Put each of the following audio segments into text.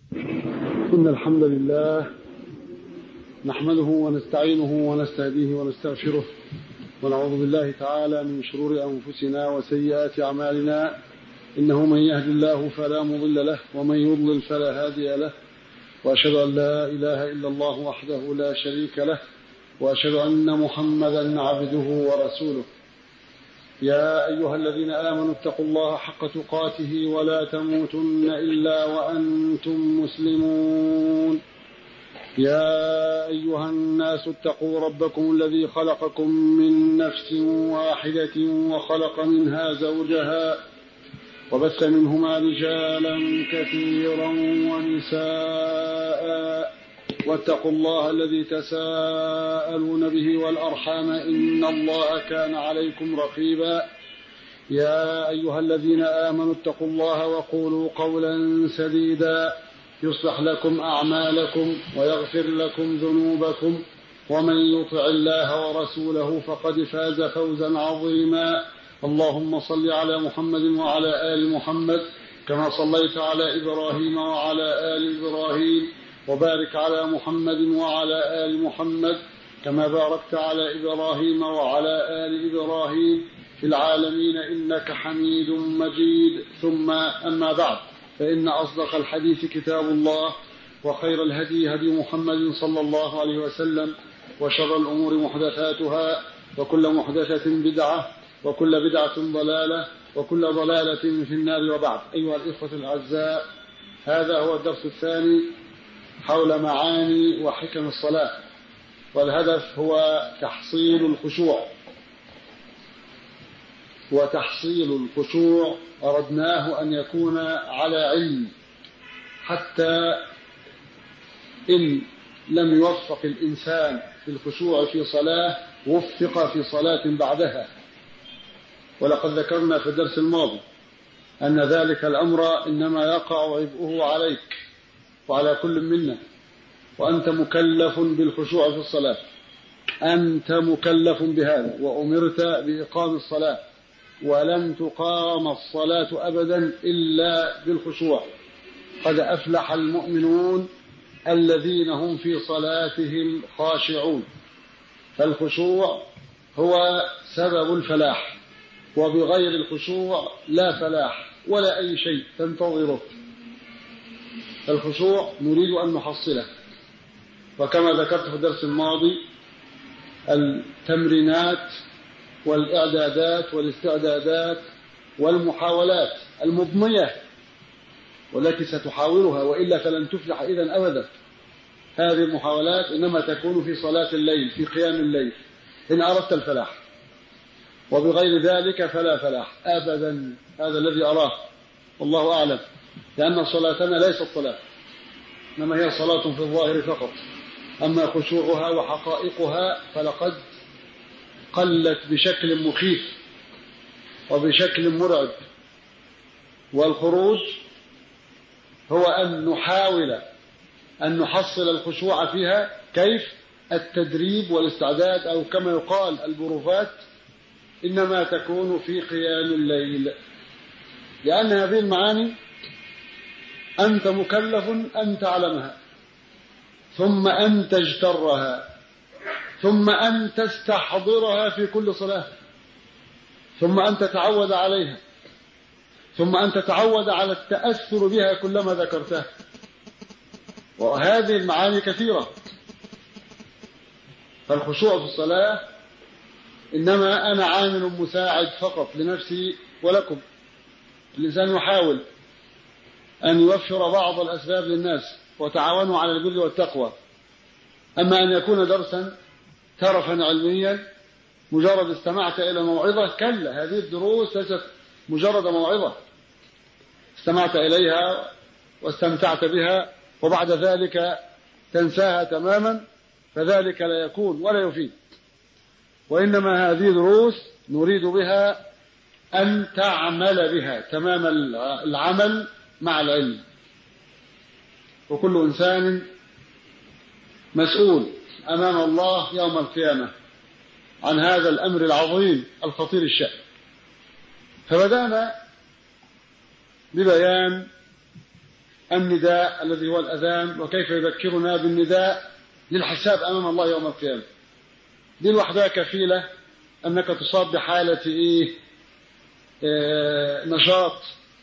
إن الحمد لله نحمده ونستعينه ونستهديه ونستغفره ونعوذ بالله تعالى من شرور أنفسنا وسيئات أعمالنا، إنه من يهد الله فلا مضل له ومن يضلل فلا هادي له، وأشهد أن لا إله إلا الله وحده لا شريك له، وأشهد أن محمدا عبده ورسوله. يا أيها الذين آمنوا اتقوا الله حق تقاته ولا تموتن إلا وأنتم مسلمون. يا أيها الناس اتقوا ربكم الذي خلقكم من نفس واحدة وخلق منها زوجها وبث منهما رجالا كثيرا ونساء، واتقوا الله الذي تساءلون به والأرحام إن الله كان عليكم رقيبا. يا أيها الذين آمنوا اتقوا الله وقولوا قولا سديدا يصلح لكم أعمالكم ويغفر لكم ذنوبكم، ومن يطع الله ورسوله فقد فاز فوزا عظيما. اللهم صل على محمد وعلى آل محمد كما صليت على إبراهيم وعلى آل إبراهيم، وبارك على محمد وعلى آل محمد كما باركت على إبراهيم وعلى آل إبراهيم في العالمين إنك حميد مجيد. ثم أما بعد، فإن أصدق الحديث كتاب الله، وخير الهدي هدي محمد صلى الله عليه وسلم، وشر الأمور محدثاتها، وكل محدثة بدعة، وكل بدعة ضلالة، وكل ضلالة في النار. وبعد، أيها الإخوة الأعزاء، هذا هو الدرس الثاني حول معاني وحكم الصلاة، والهدف هو تحصيل الخشوع. وتحصيل الخشوع أردناه أن يكون على علم، حتى إن لم يوفق الإنسان في الخشوع في صلاة وفق في صلاة بعدها. ولقد ذكرنا في الدرس الماضي أن ذلك الأمر إنما يقع عبئه عليك وعلى كل منا، وأنت مكلف بالخشوع في الصلاة، أنت مكلف بهذا، وأمرت بإقام الصلاة، ولن تقام الصلاة أبدا إلا بالخشوع. قد أفلح المؤمنون الذين هم في صلاتهم خاشعون. فالخشوع هو سبب الفلاح، وبغير الخشوع لا فلاح ولا أي شيء تنتظره. الخشوع نريد أن نحصله، وكما ذكرت في الدرس الماضي التمرينات والإعدادات والاستعدادات والمحاولات المضنية والتي ستحاولها، وإلا فلن تفلح إذن أبدا. هذه المحاولات إنما تكون في صلاة الليل، في قيام الليل، إن أردت الفلاح، وبغير ذلك فلا فلاح أبدا. هذا الذي أراه، والله أعلم، لأن صلاتنا ليست صلاة، إنما هي صلاة في الظاهر فقط. أما خشوعها وحقائقها فلقد قلت بشكل مخيف وبشكل مرعب. والخروج هو أن نحاول أن نحصل الخشوع فيها. كيف؟ التدريب والاستعداد، أو كما يقال البروفات، إنما تكون في قيام الليل، لأن هذه المعاني أنت مكلف أن تعلمها، ثم أن تجترها، ثم أن تستحضرها في كل صلاة، ثم أن تتعود عليها، ثم أن تتعود على التأثر بها كلما ذكرتها. وهذه المعاني كثيرة. فالخشوع في الصلاة إنما أنا عامل مساعد فقط لنفسي ولكم. الإنسان يحاول أن يوفر بعض الأسباب للناس، وتعاونوا على البر والتقوى. أما أن يكون درسا ترفا علميا مجرد استمعت إلى موعظة، كلا، هذه الدروس ليست مجرد موعظة استمعت إليها واستمتعت بها وبعد ذلك تنساها تماما، فذلك لا يكون ولا يفيد. وإنما هذه دروس نريد بها أن تعمل بها تمام العمل مع العلم. وكل إنسان مسؤول أمام الله يوم القيامة عن هذا الأمر العظيم الخطير الشأن. فبدأنا ببيان النداء الذي هو الأذان، وكيف يذكرنا بالنداء للحساب أمام الله يوم القيامة. دي لوحدها كفيلة أنك تصاب بحالة نشاط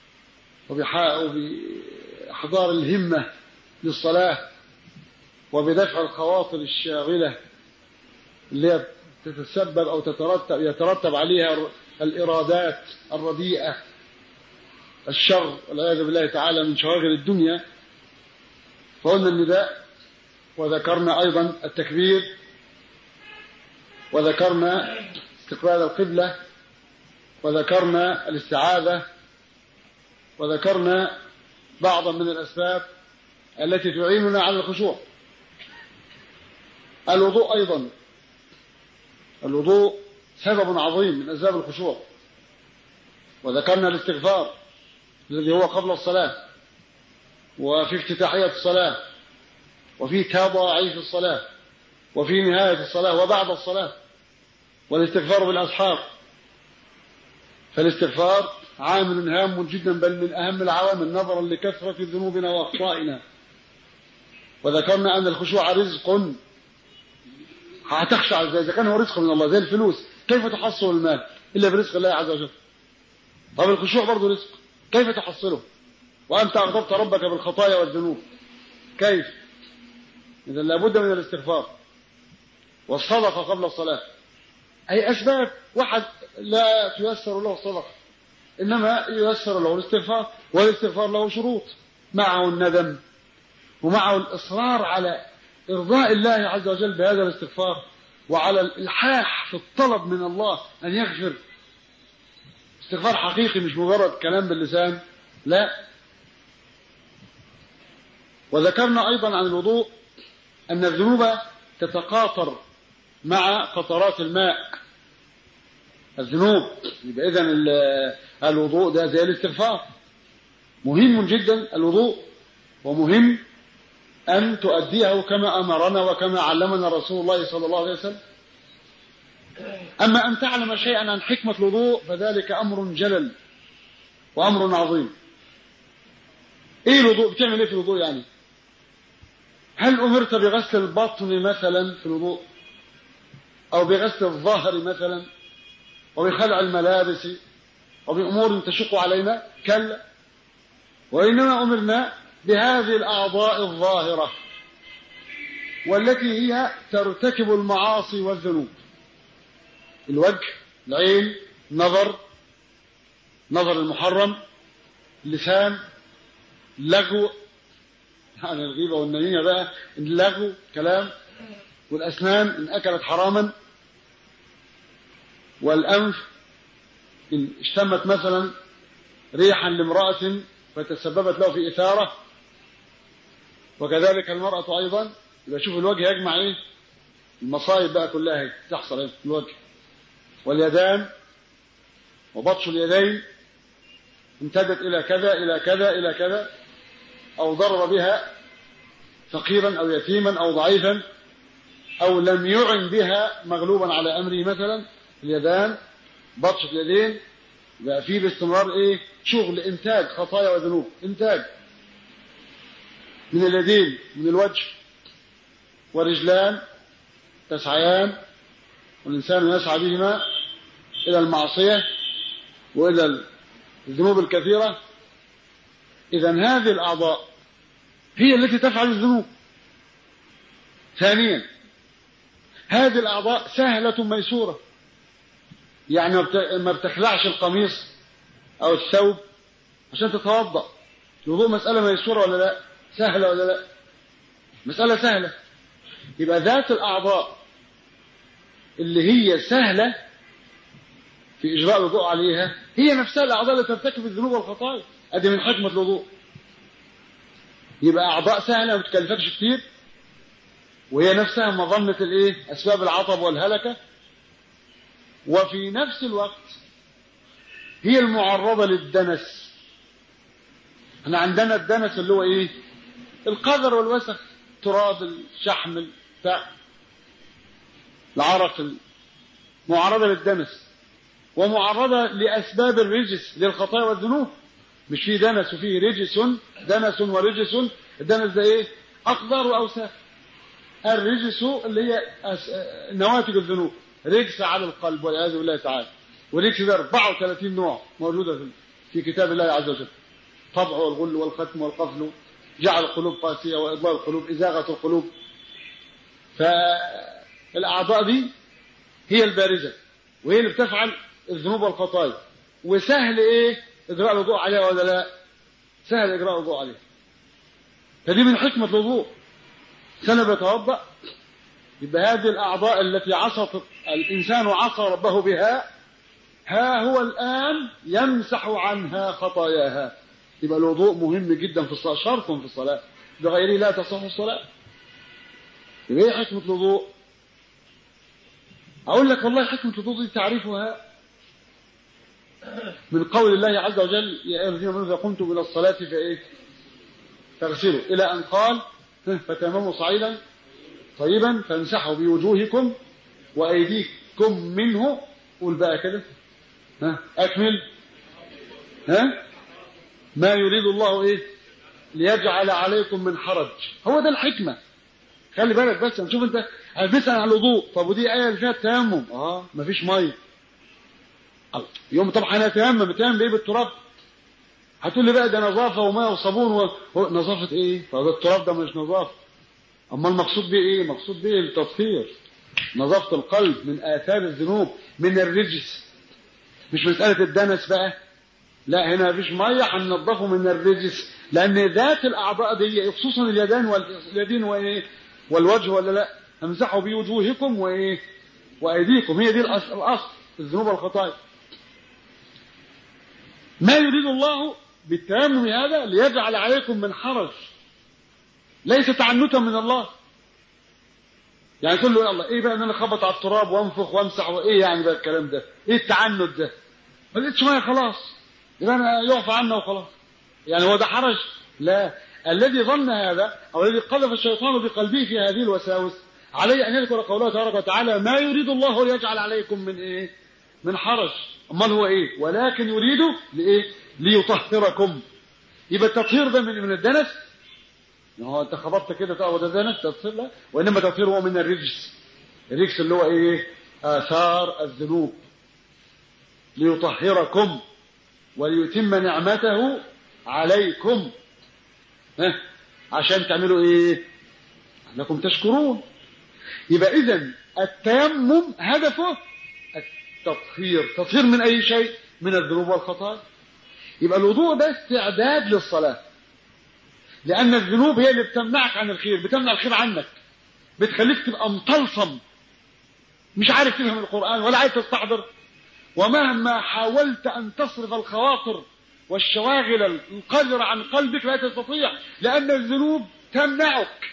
وبإحضار الهمة للصلاة، وبدفع الخواطر الشاغلة اللي تتسبب أو يترتب عليها الإرادات الرديئة، الشر والعياذ بالله تعالى من شواغل الدنيا. فقلنا النداء، وذكرنا أيضا التكبير، وذكرنا استقبال القبلة، وذكرنا الاستعاذة، وذكرنا بعضا من الأسباب التي تعيننا على الخشوع. الوضوء أيضا، الوضوء سبب عظيم من أسباب الخشوع. وذكرنا الاستغفار الذي هو قبل الصلاة، وفي افتتاحية الصلاة، وفي تضاعيف الصلاة، وفي نهاية الصلاة وبعد الصلاة، والاستغفار بالأسحار. فالاستغفار عامل هام جدا، بل من أهم العوامل نظرا لكثرة ذنوبنا وأخطائنا. وذكرنا أن الخشوع رزق. هتخشع إذا كان هو رزق من الله زي الفلوس، كيف تحصل المال إلا برزق الله عز وجل؟ طب الخشوع برضه رزق، كيف تحصله وأنت أغضبت ربك بالخطايا والذنوب؟ كيف؟ إذا لابد من الاستغفار والصدقة قبل الصلاة. أي أسباب، واحد لا تيسر له الصدقة إنما ييسر له الاستغفار، والاستغفار له شروط، معه الندم، ومعه الإصرار على إرضاء الله عز وجل بهذا الاستغفار، وعلى الإلحاح في الطلب من الله أن يغفر. استغفار حقيقي مش مجرد كلام باللسان، لا. وذكرنا أيضا عن الوضوء أن الذنوب تتقاطر مع قطرات الماء. الذنوب يبقى إذن الوضوء ده زي الاستغفار، مهم جدا الوضوء، ومهم أن تؤديه كما أمرنا وكما علمنا رسول الله صلى الله عليه وسلم. أما أن تعلم شيئا عن حكمة الوضوء فذلك أمر جلل وأمر عظيم. إيه الوضوء؟ بتعمل إيه في الوضوء يعني؟ هل أمرت بغسل البطن مثلا في الوضوء، أو بغسل الظهر مثلا، وبخلع الملابس، وبأمور تشق علينا؟ كلا، وإنما أمرنا بهذه الأعضاء الظاهرة والتي هي ترتكب المعاصي والذنوب: الوجه، العين، نظر المحرم، اللسان، اللغو، يعني الغيبة والنميمة بقى، اللغو كلام، والأسنان إن أكلت حراما، والأنف إن اشتمت مثلا ريحا لامرأة فتسببت له في إثارة، وكذلك المرأة أيضا. يبقى شوف الوجه يجمع إيه المصايب بقى كلها تحصل في الوجه. واليدان وبطش اليدين امتدت إلى كذا إلى كذا إلى كذا، أو ضرب بها فقيرا أو يتيما أو ضعيفا، أو لم يعن بها مغلوبا على أمره مثلا. اليدان، بطش اليدين، يبقى فيه باستمرار إيه؟ شغل، إنتاج خطايا وذنوب، إنتاج من اليدين، من الوجه. ورجلان تسعيان، والإنسان يسعى بهما إلى المعصية وإلى الذنوب الكثيرة. إذن هذه الأعضاء هي التي تفعل الذنوب. ثانيا، هذه الأعضاء سهلة ميسورة، يعني ما بتخلعش القميص أو الثوب عشان تتوضأ. الوضوء مسألة ميسورة ولا لا؟ سهلة ولا لا؟ مسألة سهلة. يبقى ذات الأعضاء اللي هي سهلة في إجراء الوضوء عليها هي نفسها الأعضاء اللي ترتكب الذنوب والخطايا. أدي من حكمة الوضوء. يبقى أعضاء سهلة ما بتكلفكش كتير، وهي نفسها مظنة الإيه؟ أسباب العطب والهلكة، وفي نفس الوقت هي المعرضة للدنس. احنا عندنا الدنس اللي هو إيه؟ القذر والوسخ، تراب، الشحم، العرق، معرضة للدنس، ومعرضة لأسباب الرجس للخطايا والذنوب. مش فيه دنس وفيه رجس، دنس ورجس. الدنس ده ايه؟ اقدار واوساخ. الرجس اللي هي نواتج الذنوب، رجس على القلب والعياذ بالله تعالى. والرجس ده 34 نوع موجوده في كتاب الله عز وجل: طبع والغل والختم والقفل، جعل القلوب قاسيه واضلال القلوب، ازاغه القلوب. فالاعضاء دي هي البارزه، وهي اللي بتفعل الذنوب والخطايا. وسهل ايه اجراء الوضوء عليها ولا لا؟ سهل اجراء الوضوء عليها. فدي من حكمه الوضوء. سنة بيتوضأ، يبقى هذه الأعضاء التي عصت الإنسان وعصى ربه بها، ها هو الآن يمسح عنها خطاياها. يبقى الوضوء مهم جدا في الصلاة، شرط في الصلاة، بغيره لا تصح الصلاة. يبقى ايه حكمة الوضوء؟ أقول لك والله حكمة الوضوء دي تعرفها من قول الله عز وجل: يا أيها الذين آمنوا إذا قمتم إلى الصلاة فإيه؟ فاغسلوا، إلى أن قال: فتيمموا صعيدا طيبا فامسحوا بوجوهكم وأيديكم منه. قول بقى كده، أكمل. ما يريد الله إيه؟ ليجعل عليكم من حرج. هو ده الحكمة. خلي بالك بس، نشوف انت بتسأل عن الوضوء، طب ودي آية اللي فيها التيمم، مفيش مية. يوم طبعا انا اتيمم بايه؟ بالتراب. هتقول لي بقى ده نظافه وماء وصابون نظافه ايه؟ فده التراب ده مش نظافه. اما المقصود بيه ايه؟ مقصود بيه التطهير، نظافه القلب من اثار الذنوب، من الرجس. مش مساله الدنس بقى، لا، هنا مفيش ميه هننضفه من الرجس، لان ذات الاعضاء دي خصوصا اليدين وايه؟ والوجه، ولا لا؟ امسحوا بوجوهكم وايه؟ وايديكم. هي دي الاصل الذنوب والخطايا. ما يريد الله بالتيمم هذا ليجعل عليكم من حرج، ليس تعنتا من الله. يعني تقول له يلا ايه بقى ان انا اخبط على التراب وانفخ وامسح وايه يعني بقى الكلام ده؟ ايه التعنت ده؟ ما لقيتش ميه خلاص يبقى انا يعفى عنا وخلاص. يعني هو ده حرج؟ لا. الذي ظن هذا او الذي قذف الشيطان بقلبه في هذه الوساوس عليه ان يذكر قوله تبارك وتعالى: ما يريد الله ليجعل عليكم من ايه؟ من حرج. امال هو ايه؟ ولكن يريد لايه؟ ليطهركم. يبقى التطهير ده من الدنس. هو انت خبطت كده تقوى ده دنس تطهير؟ لا، وانما التطهير هو من الرجس. الرجس اللي هو ايه؟ اثار الذنوب. ليطهركم وليتم نعمته عليكم، عشان تعملوا ايه؟ انكم تشكرون. يبقى اذا التيمم هدفه التطهير. تطهير من اي شيء؟ من الذنوب والخطايا. يبقى الوضوء ده استعداد للصلاة، لأن الذنوب هي اللي بتمنعك عن الخير، بتمنع الخير عنك، بتخليك تبقى مطلسم، مش عارف تفهم القرآن ولا عارف تستحضر. ومهما حاولت أن تصرف الخواطر والشواغل القذرة عن قلبك لا تستطيع، لأن الذنوب تمنعك.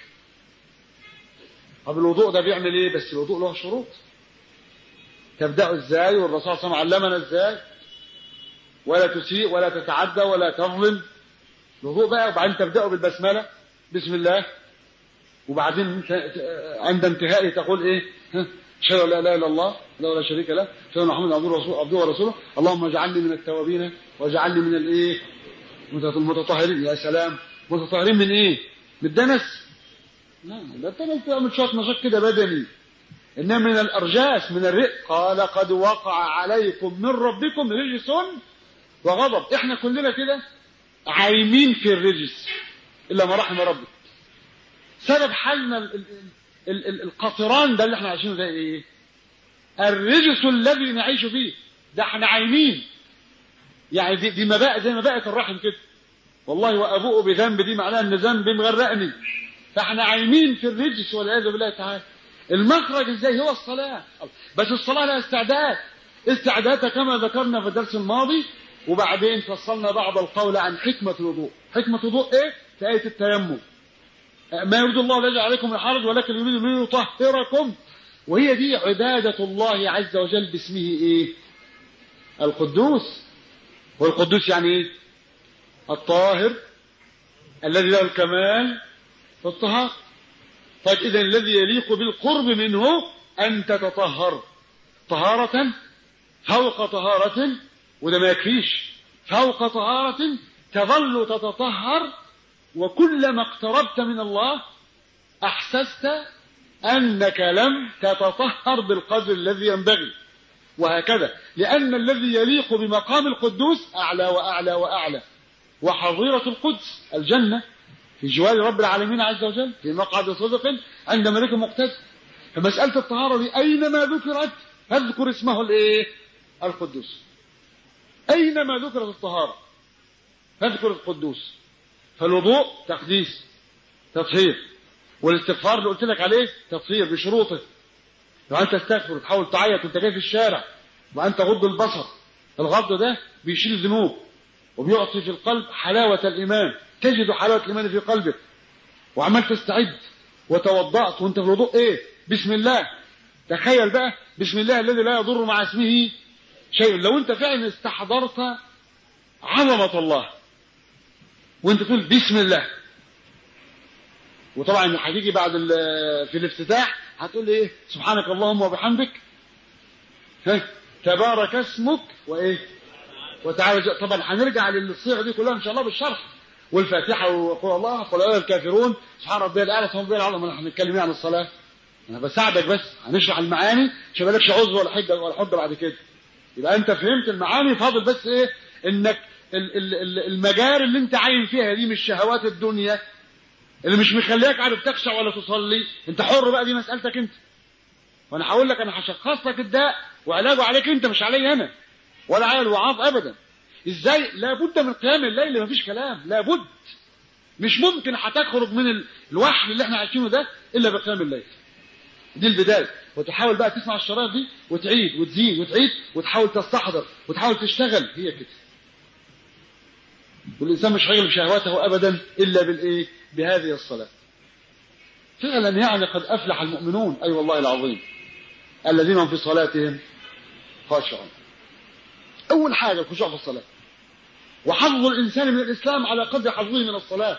طب الوضوء ده بيعمل ايه؟ بس الوضوء له شروط. تبدأ ازاي؟ والرسول صلى الله عليه وسلم علمنا ازاي. ولا تسيء ولا تتعدى ولا تظلم. الوضوء بقى، وبعدين تبدأ بالبسملة، بسم الله، وبعدين عند انتهائه تقول ايه؟ اشهد ان لا اله الا الله ولا شريك له، اشهد ان محمدا عبده ورسوله، اللهم اجعلني من التوابين واجعلني من الايه؟ المتطهرين. يا سلام، متطهرين من ايه؟ من الدنس؟ لا، ده الدنس ده من شويه نشاط كده بدني، انما من الارجاس، من الرق. قال: قد وقع عليكم من ربكم رجس وغضب. احنا كلنا كده عايمين في الرجس الا ما رحم ربك. سبب حالنا القطران ده اللي احنا عايشينه ده ايه؟ الرجس الذي نعيش فيه ده. احنا عايمين، يعني دي مباء زي مباءة الرحم كده. والله وابوء بذنب، دي معناها ان ذنبي مغرقني. فاحنا عايمين في الرجس والعياذ بالله تعالى. المخرج ازاي؟ هو الصلاة. بس الصلاة لها استعدادها كما ذكرنا في الدرس الماضي. وبعدين فصلنا بعض القول عن حكمة الوضوء. حكمة الوضوء ايه؟ في آية التيمم: ما يريد الله ليجعل عليكم من حرج ولكن يريد ليطهركم. وهي دي عبادة الله عز وجل باسمه ايه؟ القدوس. والقدوس يعني ايه؟ الطاهر الذي له الكمال في الطهارة. طيب اذا الذي يليق بالقرب منه ان تتطهر طهارة فوق طهارة، وده ما يكفيش، فوق طهارة تظل تتطهر، وكلما اقتربت من الله أحسست أنك لم تتطهر بالقدر الذي ينبغي، وهكذا، لأن الذي يليق بمقام القدوس أعلى وأعلى وأعلى. وحظيرة القدس الجنة في جوار رب العالمين عز وجل في مقعد صدق عند ملك مقتدر. فمسألة الطهارة دي أينما ذكرت فاذكر اسمه الايه؟ القدوس. أينما ذكرت الطهارة فاذكر القدوس. فالوضوء تقديس تطهير، والاستغفار اللي قلت لك عليه تطهير بشروطه. لو أنت تستغفر وتحاول تعيط وأنت جاي في الشارع وأنت غض البصر، الغض ده بيشيل الذنوب وبيعطي في القلب حلاوة الإيمان، تجد حلاوة الإيمان في قلبك. وعمال تستعد وتوضأت وأنت في الوضوء إيه؟ بسم الله. تخيل بقى بسم الله الذي لا يضر مع اسمه شيء. لو أنت فعلا استحضرت عظمة الله وأنت تقول بسم الله، وطبعا هتيجي بعد في الافتتاح هتقول ايه؟ سبحانك اللهم وبحمدك تبارك اسمك وايه وتعالى. طبعا هنرجع للصيغه دي كلها ان شاء الله بالشرح، والفاتحه وقول الله وقل ايها الكافرون سبحان ربي الاعلى سبحان ربي العظيم. احنا هنتكلم عن الصلاه، انا بساعدك بس هنشرح المعاني عشان ما لكش عذر ولا حجه بعد كده. يبقى انت فهمت المعاني، فاضل بس ايه؟ انك المجاري اللي انت عايم فيها دي من شهوات الدنيا اللي مش مخليك عارف تخشع ولا تصلي، انت حر بقى، دي مسألتك انت. وانا هقول لك انا هشخص لك الداء وعلاجه عليك انت مش علي انا ولا على الوعاظ ابدا. ازاي؟ لابد من قيام الليل، مفيش كلام، لابد. مش ممكن هتخرج من الوحل اللي احنا عايشينه ده الا بقيام الليل. دي البدايه. وتحاول بقى تسمع الشرايط دي وتعيد وتزيد وتعيد وتحاول تستحضر وتحاول تشتغل، هي كده. والإنسان مش هيغلب شهواته أبدا إلا بالإيه؟ بهذه الصلاة. فعلا يعني قد أفلح المؤمنون، أي والله العظيم، الذين هم في صلاتهم خاشعون. أول حاجة الخشوع في الصلاة، وحظ الإنسان من الإسلام على قدر حظه من الصلاة،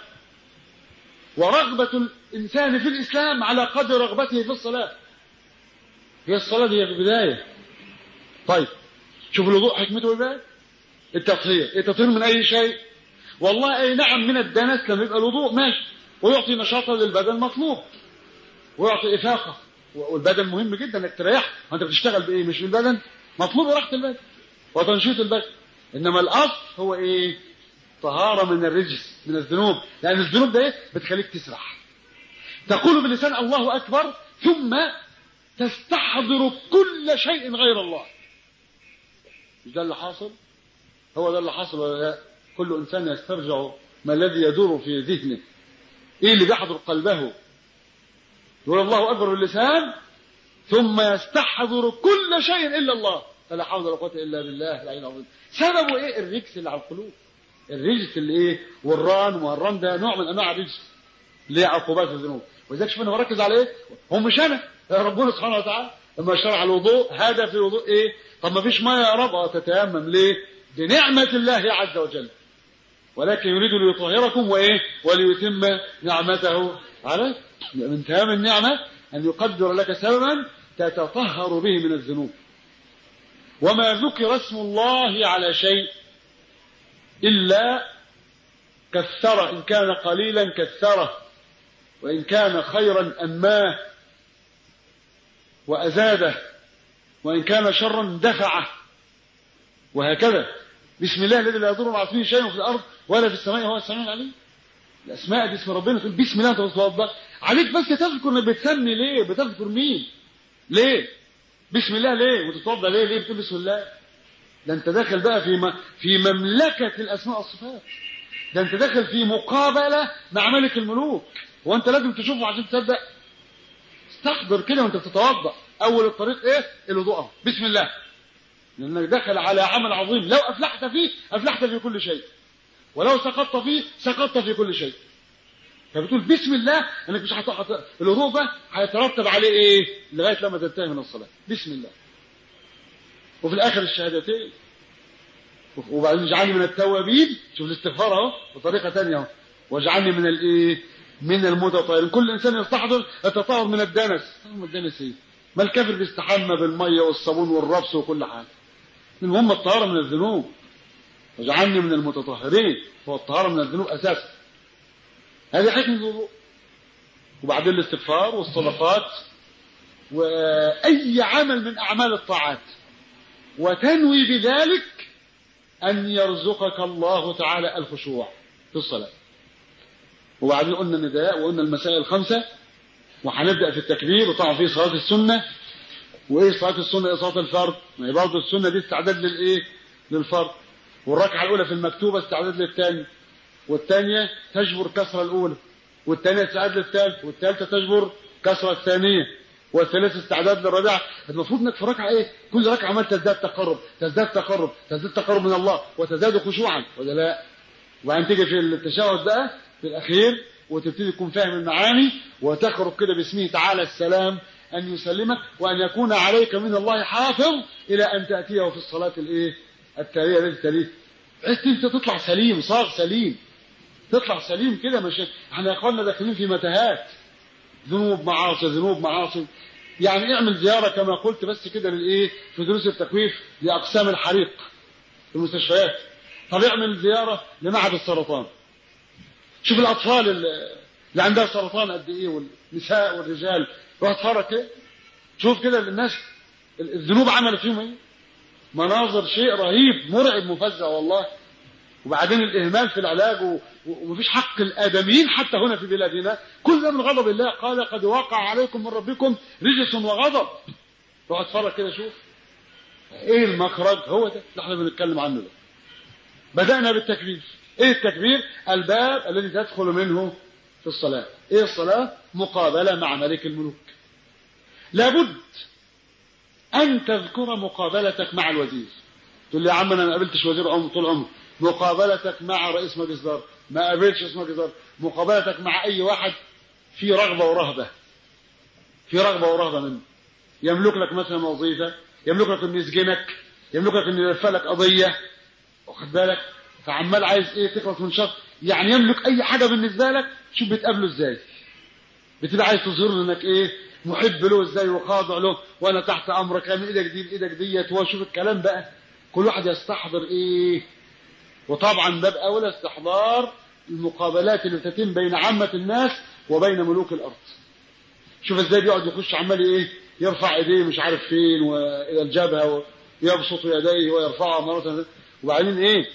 ورغبة الإنسان في الإسلام على قدر رغبته في الصلاة. هي الصلاة دي البداية. طيب شوف الوضوء حكمته إيه؟ التطهير. التطهير من أي شيء؟ والله أي نعم، من الدنس لما يبقى الوضوء ماشي ويعطي نشاطا للبدن مطلوب ويعطي إفاقة، والبدن مهم جدا انك تريح. وانت بتشتغل بايه؟ مش بالبدن مطلوب راحة البدن وتنشيط البدن. انما الاصل هو ايه؟ طهارة من الرجس من الذنوب، لان الذنوب ده ايه؟ بتخليك تسرح. تقول باللسان الله اكبر ثم تستحضر كل شيء غير الله. مش ده اللي حاصل؟ هو ده اللي حاصل ولا لا؟ كل انسان يسترجع ما الذي يدور في ذهنه، ايه اللي بيحضر قلبه. يقول الله اكبر باللسان ثم يستحضر كل شيء الا الله، فلا حول ولا قوه الا بالله العلي العظيم. سببه ايه؟ الرجس اللي على القلوب. الرجس اللي ايه؟ والران ده نوع من انواع الرجس اللي هي عقوبات الذنوب. ولذلك شوف انا بركز على ايه؟ هم مش انا، ربنا سبحانه وتعالى لما شرع الوضوء هذا في الوضوء ايه؟ طب ما فيش ميه يا رب، تتيمم ليه؟ بنعمه الله عز وجل، ولكن يريد ليطهركم وايه؟ وليتم نعمته عليك. من تمام النعمه ان يقدر لك سببا تتطهر به من الذنوب. وما ذكر اسم الله على شيء الا كثره، ان كان قليلا كثره، وان كان خيرا انماه وازاده، وان كان شرا دفعه، وهكذا. بسم الله الذي لا يضر مع اسمه شيء في الارض ولا في السماء وهو السميع العليم. الاسماء دي اسم ربنا، تقول بسم الله تتوضا عليك بس تذكر انك بتسمي ليه؟ بتذكر مين؟ ليه؟ بسم الله ليه؟ وتتوضا ليه؟ ليه بتقول بسم الله؟ ده انت داخل بقى في مملكه الاسماء والصفات. ده انت داخل في مقابله مع ملك الملوك، وانت لازم تشوفه عشان تصدق. استحضر كده وانت بتتوضا. اول الطريق ايه؟ الوضوء. بسم الله، لأنك دخل على عمل عظيم. لو أفلحت فيه أفلحت في كل شيء، ولو سقطت فيه سقطت في كل شيء. فبتقول بسم الله أنك مش الوضوء ده هيترتب عليه إيه لغاية لما تنتهي من الصلاة. بسم الله، وفي الآخر الشهادتين، وبعدين اجعلني من التوابين. شوف الاستغفار اهو بطريقة ثانية اهو. واجعلني من الإيه؟ من المتطهرين. كل إنسان يستحضر التطهر من الدنس. الدنس إيه؟ ما الكافر بيستحمى بالمية والصابون والرفس وكل حاجة. المهم الطهارة من الذنوب. واجعلني من المتطهرين. هو الطهارة من الذنوب أساسا، هذه حكمة الوضوء. وبعدين الاستغفار والصدقات وأي عمل من أعمال الطاعات، وتنوي بذلك أن يرزقك الله تعالى الخشوع في الصلاة. وبعدين قلنا النداء وقلنا المسائل الخمسة، وهنبدأ في التكبير. وطبعا في صلاة السنة. وإيه صلاة السنة؟ إيه صلاة الفرض؟ ما هي برضه السنة دي استعداد للإيه؟ للفرض. والركعة الأولى في المكتوبة استعداد للثانية، والثانية تجبر كسرة الأولى، والثانية استعداد للثالث، والثالثة تجبر كسرة الثانية، والثالثة استعداد للرابعة. المفروض انك في ركعة ايه؟ كل ركعة عمال تزداد تقرب، تزداد تقرب، تزداد تقرب من الله، وتزداد خشوعا، ولا لا؟ وبعدين تيجي في التشهد بقى في الأخير وتبتدي تكون فاهم المعاني، وتخرج كده باسمه تعالى السلام أن يسلمك وأن يكون عليك من الله حافظ إلى أن تأتيه في الصلاة الإيه؟ التالية التي تليه. بحيث أنت تطلع سليم، صار سليم، تطلع سليم كده. مش احنا يا اخوانا داخلين في متاهات، ذنوب معاصي ذنوب معاصي. يعني اعمل زيارة كما قلت بس كده للإيه؟ في دروس التكويف لأقسام الحريق في المستشفيات. طب اعمل زيارة لمعهد السرطان، شوف الأطفال اللي عندها سرطان قد إيه، والنساء والرجال، واتفرج كده شوف كده الناس الذنوب عملت فيهم ايه. مناظر شيء رهيب مرعب مفزع والله. وبعدين الإهمال في العلاج ومفيش حق الآدميين حتى هنا في بلادنا، كل ده من غضب الله. قال قد وقع عليكم من ربكم رجس وغضب. روح اتفرج كده شوف ايه المخرج. هو ده اللي احنا بنتكلم عنه ده. بدأنا بالتكبير. ايه التكبير؟ الباب الذي تدخل منه في الصلاة. ايه الصلاة؟ مقابلة مع ملك الملوك. لابد ان تذكر مقابلتك مع الوزير. تقول لي يا عم انا ما قابلتش وزير عمر طول عمري. مقابلتك مع رئيس مجلس إدارة، ما قابلتش رئيس مجلس إدارة. مقابلتك مع اي واحد في رغبة ورهبة، في رغبة ورهبة منه، يملك لك مثلا وظيفة، يملك لك انه يسجنك، يملك لك انه يرفع لك قضية، واخد بالك؟ فعمال عايز ايه؟ تخلص من شر. يعني يملك اي حاجة بالنسبة لك. شوف بتقابله ازاي، بتبقى عايز تظهر انك ايه؟ محب له ازاي وخاضع له، وانا تحت امرك، انا ايدك دي بايدك ديت. وشوف الكلام بقى كل واحد يستحضر ايه. وطبعا باب اولى استحضار المقابلات اللي تتم بين عامة الناس وبين ملوك الارض. شوف ازاي بيقعد يخش عمال ايه؟ يرفع ايديه مش عارف فين والى الجبهة، ويبسط يديه ويرفعها مرة، وبعدين ايه؟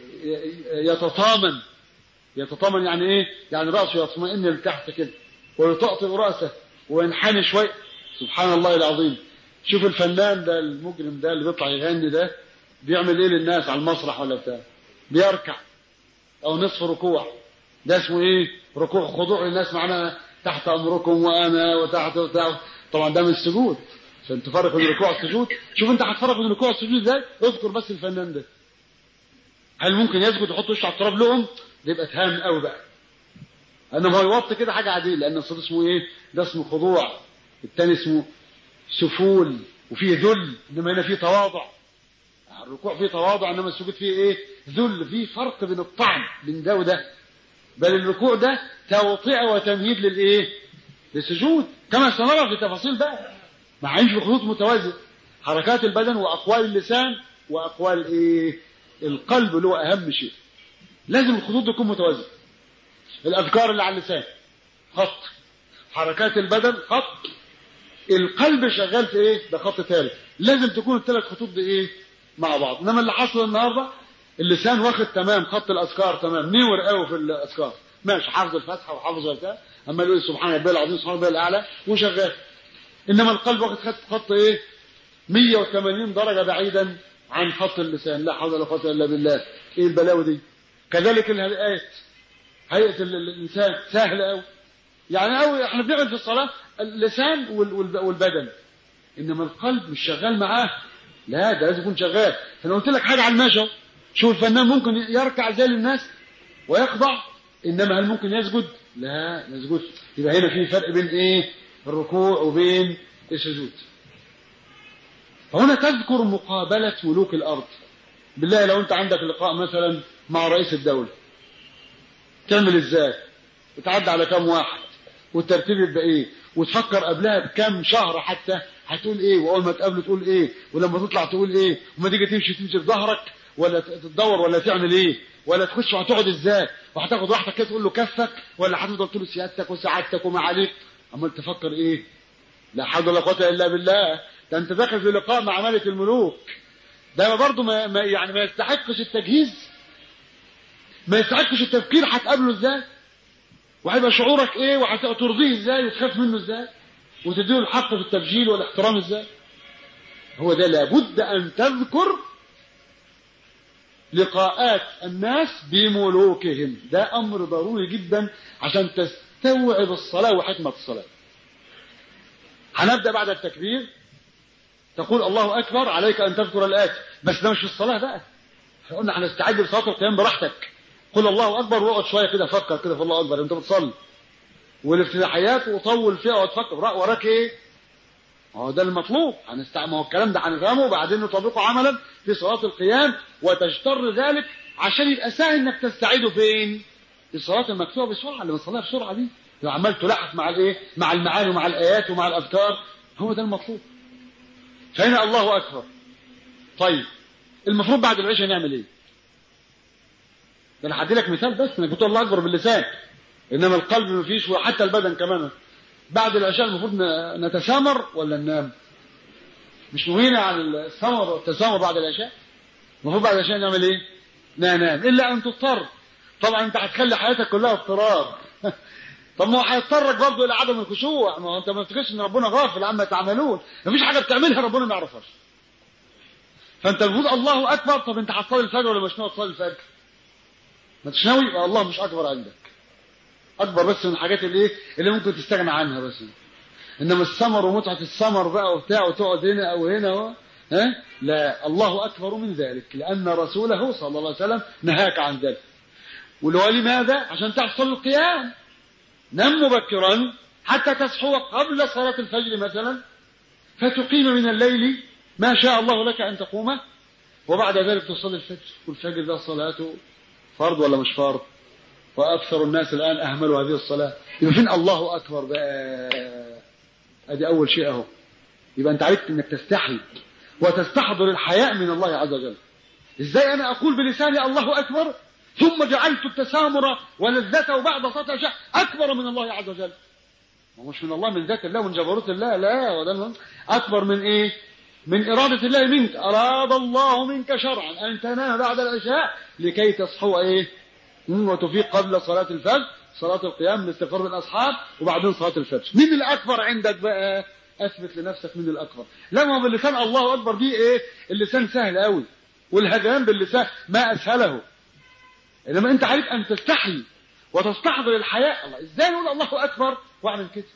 يتطامن يعني ايه؟ يعني رأسه يطمئن لتحت كده، ويطأطئ رأسه وينحني شوي. سبحان الله العظيم. شوف الفنان ده المجرم ده اللي بيطلع يغني ده بيعمل ايه للناس على المسرح ولا بتاع؟ بيركع او نصف ركوع. ده اسمه ايه؟ ركوع خضوع للناس، معناها تحت امركم وانا وتحت وتحت. طبعا ده من السجود، عشان تفرق بين الركوع والسجود. شوف انت هتفرق بين الركوع والسجود ازاي؟ اذكر بس الفنان ده هل ممكن يسجد يحط وشه على التراب لهم؟ ده يبقى تهان قوي بقى. انما هو يوطي كده حاجه عاديه، لان الصوت اسمه ايه؟ ده اسمه خضوع. الثاني اسمه سفول وفيه ذل، انما هنا فيه تواضع. الركوع فيه تواضع، انما السجود فيه ايه؟ ذل. فيه فرق بين الطعم بين ده وده. بل الركوع ده توطئه وتمهيد للايه؟ للسجود، كما سنرى في تفاصيل بقى. مع ان الخطوط متوازيه، حركات البدن واقوال اللسان واقوال ايه؟ القلب اللي هو اهم شيء. لازم الخطوط تكون متوازيه. الاذكار اللي على اللسان خط، حركات البدن خط، القلب شغال في ايه؟ ده خط ثالث. لازم تكون الثلاث خطوط دي ايه؟ مع بعض. انما اللي حصل النهارده اللسان واخد تمام خط الاذكار تمام، نور قوي في الاذكار، ماشي حافظ الفاتحه وحافظ بتاع، اما يقول سبحان ربي العظيم سبحان ربي الاعلى وشغال. انما القلب واخد خط ايه؟ 180 درجه بعيدا عن خط اللسان. لا حول ولا قوه الا بالله. ايه البلاوي دي؟ كذلك الهيئات، هيئه الانسان سهله قوي. يعني قوي احنا بنعمل في الصلاه اللسان والبدن، انما القلب مش شغال معاه. لا ده لازم يكون شغال. انا قلت لك حاجه على المشي. شوف الفنان ممكن يركع زي الناس ويخضع، انما هل ممكن يسجد؟ لا ما يسجدش. يبقى هنا في فرق بين ايه؟ الركوع وبين السجود. فهنا تذكر مقابله ملوك الارض. بالله لو انت عندك لقاء مثلا مع رئيس الدوله تعمل ازاي؟ وتعدي على كم واحد، والترتيب يبقى ايه، وتفكر قبلها بكم شهر حتى هتقول ايه، واول ما تقابله تقول ايه، ولما تطلع تقول ايه، وما تيجي تمشي في ظهرك ولا تدور ولا تعمل ايه، ولا تخش وهتقعد ازاي، وهتاخد راحتك كده تقول له كفك، ولا هتفضل تقول له سيادتك وسعادتك ومعاليك، عمال تفكر ايه؟ لا حول ولا قوه الا بالله. ده انت داخل في لقاء مع ملك الملوك، ده برضه ما يستحقش التجهيز، ما يستحقش التفكير هتقابله ازاي، وهيبقى شعورك ايه، وهترضيه ازاي، وتخاف منه ازاي، وتديله الحق في التبجيل والاحترام ازاي. هو ده لابد ان تذكر لقاءات الناس بملوكهم، ده امر ضروري جدا عشان تستوعب الصلاه وحكمه الصلاه. هنبدا بعد التكبير تقول الله اكبر، عليك ان تذكر الاتي، بس ده مش في الصلاه بقى، احنا قلنا هنستعد لصلاه القيام براحتك، قل الله اكبر واقعد شويه كده فكر كده في الله اكبر انت بتصلي، والافتتاحيات وطول فيها وتفكر وراك ايه. هو ده المطلوب، ما هو الكلام ده هنفهمه وبعدين نطبقه عملا في صلاه القيام، وتجتر ذلك عشان يبقى سهل انك تستعيده فين؟ في الصلاه المكتوبه بسرعه، اللي بنصليها بسرعه دي، لو عمال تلحق مع الايه؟ مع المعاني ومع الايات ومع الاذكار، هو ده المطلوب. فهنا الله اكبر. طيب المفروض بعد العشاء نعمل ايه؟ ده انا هدي لك مثال بس، انك بتقول الله اكبر باللسان انما القلب مفيش، وحتى البدن كمان. بعد العشاء المفروض نتسامر ولا ننام؟ مش نهينا عن السمر والتسامر بعد العشاء؟ المفروض بعد العشاء نعمل ايه؟ ننام، الا ان تضطر. طبعا انت هتخلي حياتك كلها اضطرار. طب ما هو هيضطرك برضه الى عدم الخشوع، ما هو انت ما تفتكرش ان ربنا غافل عما تعملون، مفيش حاجه بتعملها ربنا ما يعرفهاش. فانت المفروض الله اكبر. طب انت هتصلي الفجر ولا مش ناوي تصلي الفجر؟ ما انتش ناوي، يبقى الله مش اكبر عندك، اكبر بس من الحاجات اللي ممكن تستغنى عنها بس. انما السمر ومتعه السمر بقى وبتاع وتقعد هنا او هنا لا، الله اكبر من ذلك، لان رسوله صلى الله عليه وسلم نهاك عن ذلك. ولماذا؟ عشان تحصل القيام. نم مبكرا حتى تصحو قبل صلاه الفجر مثلا، فتقيم من الليل ما شاء الله لك ان تقومه، وبعد ذلك تصلي الفجر. والفجر ده صلاته فرض ولا مش فرض؟ واكثر الناس الان اهملوا هذه الصلاه. يبقى فين الله اكبر بقى؟ ادي اول شيء اهو. يبقى انت عرفت انك تستحي وتستحضر الحياء من الله عز وجل. ازاي انا اقول بلساني الله اكبر ثم جعلت التسامر ولذته بعد صلاه العشاء اكبر من الله عز وجل؟ مش من الله، من ذات الله ومن جبروت الله، لا، وده اكبر من ايه؟ من اراده الله منك. اراد الله منك شرعا ان تنام بعد العشاء لكي تصحو ايه؟ وتفيق قبل صلاه الفجر، صلاه القيام الاستغفار بالاصحاب، وبعدين صلاه الفجر. مين الاكبر عندك بقى؟ اثبت لنفسك مين الاكبر. لما باللسان الله اكبر دي ايه؟ اللسان سهل قوي، والهجان باللسان ما اسهله، انما انت عليك ان تستحي وتستحضر الحياء. الله ازاي نقول الله اكبر واعمل كده؟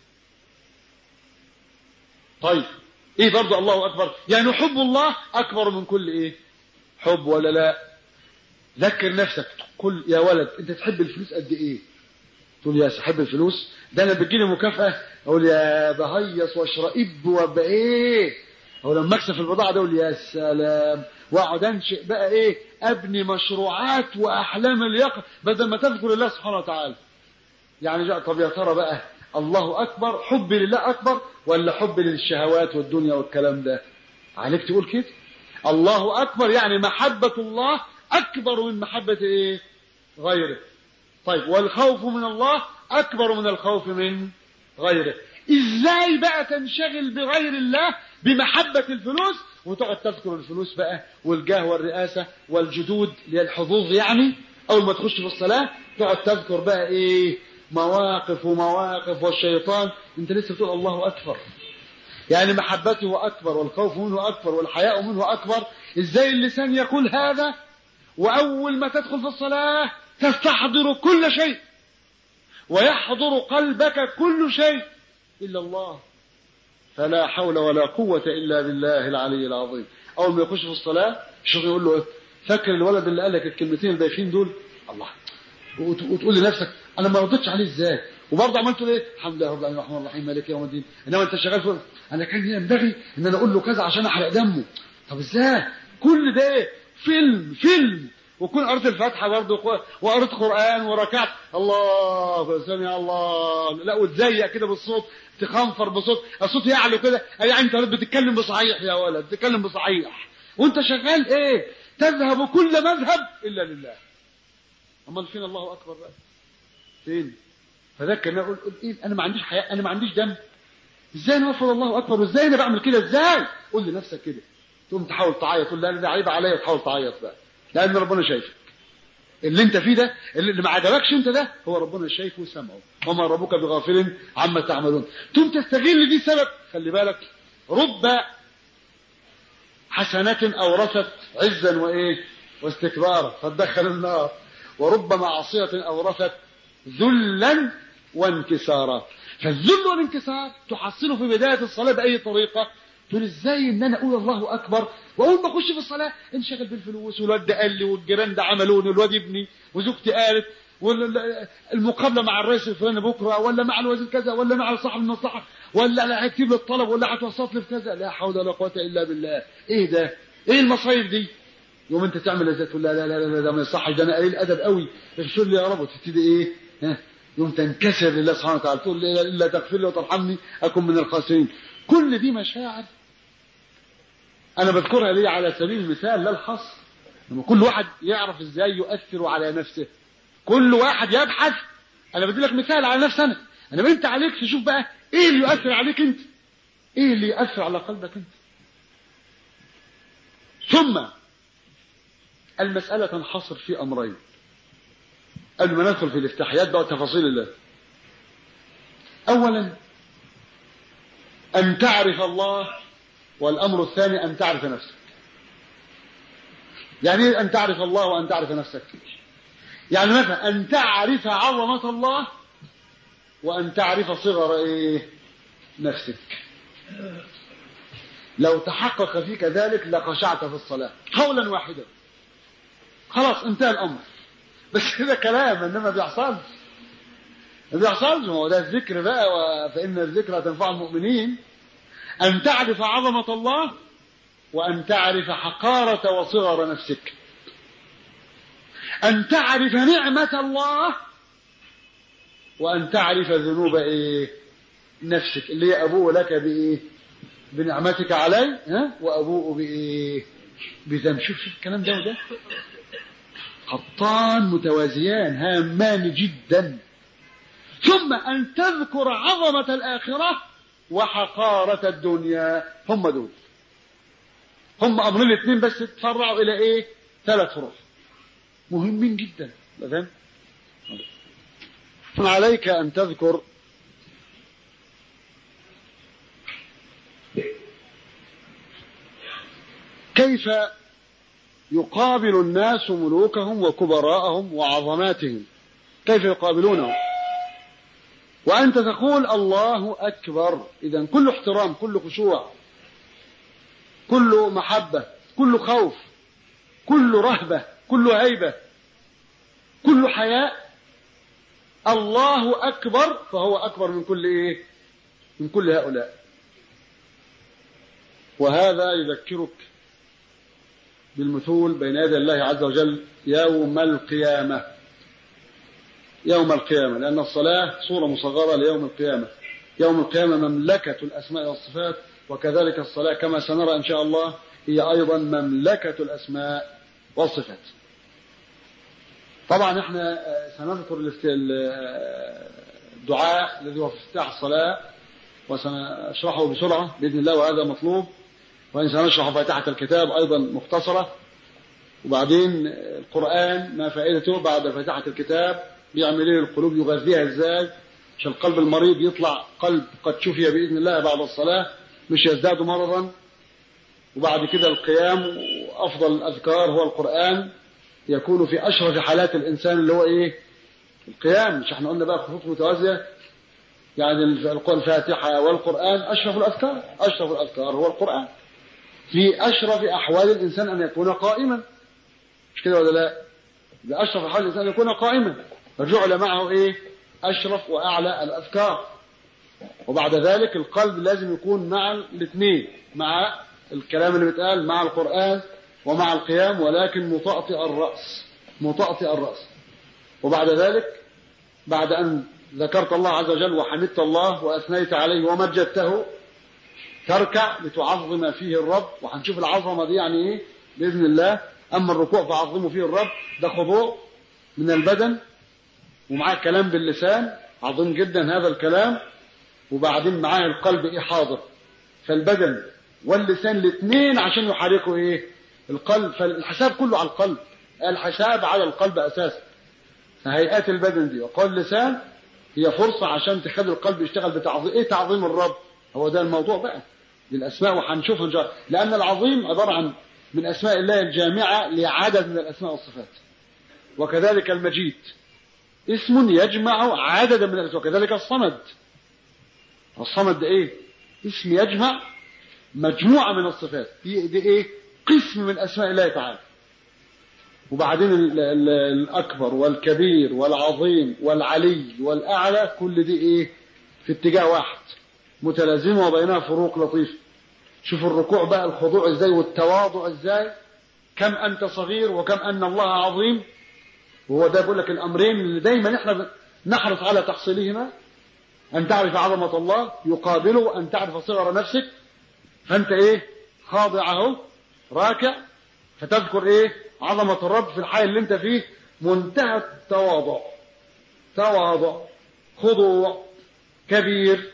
طيب ايه برضو الله اكبر؟ يعني حب الله اكبر من كل ايه؟ حب ولا لا؟ ذكر نفسك، قل يا ولد انت تحب الفلوس قد ايه؟ تقول يا احب الفلوس، ده انا بتجيلي مكافاه اقول يا بهيص واشرئب وابقى ايه، او لما اكسب البضاعه ده اقول يا سلام، واقعد انشئ بقى ايه؟ ابني مشروعات واحلام اليقظه بدل ما تذكر الله سبحانه وتعالى. يعني طب يا ترى بقى الله اكبر حبي لله اكبر ولا حبي للشهوات والدنيا والكلام ده؟ عليك تقول كده. الله اكبر يعني محبه الله اكبر من محبه ايه؟ غيره. طيب والخوف من الله اكبر من الخوف من غيره. ازاي بقى تنشغل بغير الله بمحبه الفلوس وتقعد تذكر الفلوس بقى والجاه والرئاسه والجدود للحظوظ؟ يعني اول ما تخش في الصلاه تقعد تذكر بقى ايه؟ مواقف ومواقف والشيطان. انت لسه بتقول الله اكبر، يعني محبته اكبر والخوف منه اكبر والحياء منه اكبر. ازاي اللسان يقول هذا واول ما تدخل في الصلاه تستحضر كل شيء ويحضر قلبك كل شيء الا الله؟ فلا حول ولا قوه الا بالله العلي العظيم. اول ما يخش في الصلاه الشيخ يقول له فاكر الولد اللي قال لك الكلمتين البايخين دول؟ الله، وتقول لنفسك انا ما ردتش عليه ازاي؟ وبرضه عملت ايه؟ الحمد لله رب العالمين الرحمن الرحيم مالك يوم الدين. انما انت شغال في انا كان ينبغي ان انا اقول له كذا عشان احرق دمه. طب ازاي؟ كل ده ايه؟ فيلم. وكون قرأت الفاتحه برضه وقرأت قران وركعت الله سمع الله، لا وتزيق كده بالصوت، تخنفر بصوت، الصوت يعلو كده. يعني انت بتتكلم بصحيح يا ولد، بتتكلم بصحيح وانت شغال ايه؟ تذهب كل مذهب إلا لله. أمال فين الله أكبر بقى؟ فين؟ فذكر أنا أقول إيه؟ أنا ما عنديش حياة، أنا ما عنديش دم. إزاي أنا أفضل الله أكبر؟ وإزاي أنا بعمل كده؟ إزاي؟ قول لنفسك كده. تقوم تحاول تعيط، تقول لا ده عيب عليا، تحاول تعيط بقى، لأن ربنا شايفك. اللي أنت فيه ده، اللي ما عجبكش أنت ده، هو ربنا شايفه وسمعه. وما ربك بغافل عما تعملون. تقوم تستغل دي سبب. خلي بالك، رب حسنة أورثت عزا وإيه واستكبارا فتدخل النار، ورب معصية أورثت ذلا وانكسارا. فالذل والانكسار تحصله في بداية الصلاة بأي طريقة. تقول ازاي ان انا اقول الله اكبر واول ما اخش في الصلاه انشغل بالفلوس، والواد ده قال لي، والجيران ده عملوني، والواد ابني، وزوجتي قالت، والمقابله مع الرئيس الفلاني بكره، ولا مع الوزير كذا، ولا مع صاحب المصلحه، ولا هتجيب لي الطلب، ولا هتوسط لي في كذا. لا حول ولا قوه الا بالله. ايه ده؟ ايه المصايب دي؟ يوم انت تعمل ازاي؟ تقول لا لا لا لا ده ما يصحش، ده انا قليل ادب قوي، اغفر لي يا رب. وتبتدي ايه؟ يوم تنكسر لله سبحانه وتعالى، تقول الا تغفر لي وترحمني اكن من الخاسرين. كل دي مشاعر أنا بذكرها ليه على سبيل المثال لا الحصر. لما كل واحد يعرف إزاي يؤثر على نفسه، كل واحد يبحث. أنا بدي لك مثال على نفسي أنا أنت عليك تشوف بقى إيه اللي يؤثر عليك أنت، إيه اللي يؤثر على قلبك أنت. ثم المسألة تنحصر في أمرين قبل ما ندخل في الافتتاحيات بقى وتفاصيل الله. أولا أن تعرف الله، والأمر الثاني أن تعرف نفسك. يعني إيه أن تعرف الله وأن تعرف نفسك؟ يعني مثلا أن تعرف عظمة الله وأن تعرف صغر إيه؟ نفسك. لو تحقق فيك ذلك لخشعت في الصلاة قولا واحدا، خلاص انتهى الأمر. بس كده كلام، إنما ما بيحصلش. ما هو ده الذكر بقى، فإن الذكر تنفع المؤمنين. أن تعرف عظمة الله وأن تعرف حقارة وصغر نفسك. أن تعرف نعمة الله وأن تعرف ذنوب إيه؟ نفسك، اللي هي أبوء لك بإيه؟ بنعمتك علي، وأبوء بإيه؟ بذنب. شوف الكلام ده وده خطان متوازيان هامان جدا. ثم أن تذكر عظمة الآخرة وحقارة الدنيا. هم دول، هم أمرين الاثنين، بس تفرعوا إلى إيه؟ 3 فروع مهمين جدا. فاهم؟ عليك أن تذكر كيف يقابل الناس ملوكهم وكبراءهم وعظماتهم، كيف يقابلونهم، وأنت تقول الله أكبر. إذن كل احترام، كل خشوع، كل محبة، كل خوف، كل رهبة، كل هيبة، كل حياء. الله أكبر، فهو أكبر من كل إيه؟ من كل هؤلاء. وهذا يذكرك بالمثول بين يدي الله عز وجل يوم القيامة. يوم القيامة، لأن الصلاة صورة مصغرة ليوم القيامة. يوم القيامة مملكة الأسماء والصفات، وكذلك الصلاة كما سنرى إن شاء الله هي أيضا مملكة الأسماء والصفات. طبعا احنا سنذكر الدعاء الذي هو في افتتاح الصلاة وسنشرحه بسرعة بإذن الله، وهذا مطلوب. وإن سنشرح فاتحة الكتاب أيضا مختصرة. وبعدين القرآن ما فائدته بعد فاتحة الكتاب، بيعمل ايه القلوب، يغذيها ازاي عشان القلب المريض يطلع قلب قد شفي بإذن الله بعد الصلاة، مش يزداد مرضا. وبعد كده القيام، وأفضل الأذكار هو القرآن، يكون في أشرف حالات الإنسان اللي هو إيه؟ القيام. مش احنا قلنا بقى خطوط متوازية، يعني الفاتحة والقرآن أشرف الأذكار. أشرف الأذكار هو القرآن. في أشرف أحوال الإنسان أن يكون قائما، مش كده ولا لا؟ بأشرف أحوال الإنسان أن يكون قائما، فجعل معه إيه؟ أشرف وأعلى الأذكار. وبعد ذلك القلب لازم يكون مع الاثنين، مع الكلام اللي بيتقال، مع القرآن ومع القيام، ولكن مطأطئ الرأس. وبعد ذلك، بعد أن ذكرت الله عز وجل وحمدت الله وأثنيت عليه ومجدته، تركع لتعظم فيه الرب. وهنشوف العظمة دي يعني إيه بإذن الله. أما الركوع فعظموا فيه الرب، ده خضوع من البدن ومعاه كلام باللسان عظيم جدا هذا الكلام، وبعدين معاه القلب حاضر، فالبدن واللسان الاثنين عشان يحركوا القلب، فالحساب كله على القلب، الحساب على القلب أساسا. هيئات البدن دي وقول اللسان هي فرصة عشان تخلي القلب يشتغل بتعظيم. تعظيم الرب؟ هو ده الموضوع بقى للأسماء، وهنشوف إن شاء الله، لأن العظيم عبارة عن من أسماء الله الجامعة لعدد من الأسماء والصفات. وكذلك المجيد اسم يجمع عددا من الأسماء، وكذلك الصمد. الصمد ده اسم يجمع مجموعة من الصفات، دي قسم من أسماء الله تعالى. وبعدين الأكبر والكبير والعظيم والعلي والأعلى، كل دي في اتجاه واحد متلازمة وبينها فروق لطيفة. شوف الركوع بقى الخضوع ازاي والتواضع ازاي، كم أنت صغير وكم أن الله عظيم. وهو ده بيقول لك الأمرين اللي دايما احنا نحرص على تحصيلهما، أن تعرف عظمة الله يقابله أن تعرف صغر نفسك. فأنت خاضع اهو راكع، فتذكر عظمة الرب في الحال اللي انت فيه، منتهى التواضع، تواضع خضوع كبير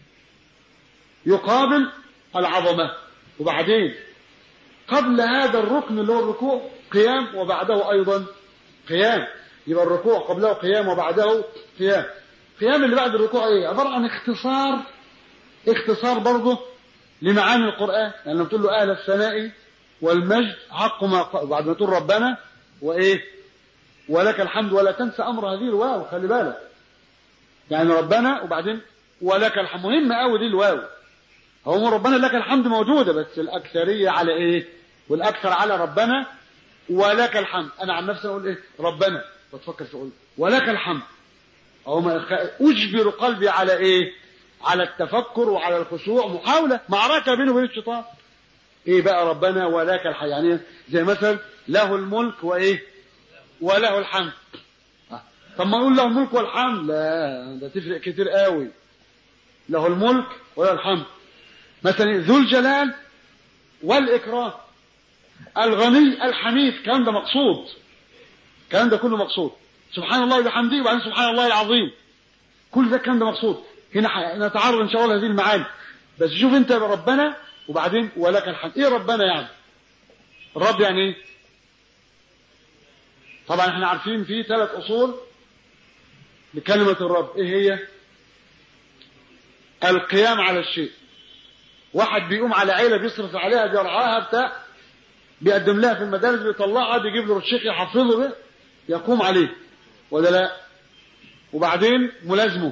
يقابل العظمة. وبعدين قبل هذا الركن اللي هو الركوع قيام، وبعده أيضا قيام. يبقى الركوع قبله قيام وبعده قيام. قيام اللي بعد الركوع عبارة عن اختصار برضه لمعاني القرآن. يعني لما تقول له أهل الثناء والمجد حق ما بعد ما تقول ربنا ولك الحمد، ولا تنسى أمر هذه الواو، خلي بالك. يعني ربنا وبعدين ولك الحمد، مهم قوي دي الواو. هو ربنا لك الحمد موجودة، بس الأكثرية على والأكثر على ربنا ولك الحمد. أنا عن نفسي أقول ربنا، بتفكر في أقول ولك الحمد، أو أجبر قلبي على على التفكر وعلى الخشوع، محاولة معركة بينه وبين الشيطان. بقى ربنا ولك الحمد، يعني زي مثلا له الملك وله الحمد. طب ما نقول له الملك والحمد؟ لا، ده تفرق كتير قوي. له الملك وله الحمد، مثلا ذو الجلال والإكرام، الغني الحميد، الكلام ده مقصود، الكلام ده كله مقصود. سبحان الله وبحمده، وبعدين سبحان الله العظيم، كل ده الكلام ده مقصود. هنا نتعرض ان شاء الله هذه المعاني. بس شوف انت ربنا وبعدين ولك الحمد. ربنا يعني الرب يعني طبعا احنا عارفين في 3 أصول لكلمة الرب. هي القيام على الشيء. واحد بيقوم على عيلة بيصرف عليها بيرعاها بيقدم لها في المدارس، بيطلعها، بيجيب له الشيخ يحفظه به، يقوم عليه ولا لا؟ وبعدين ملازمه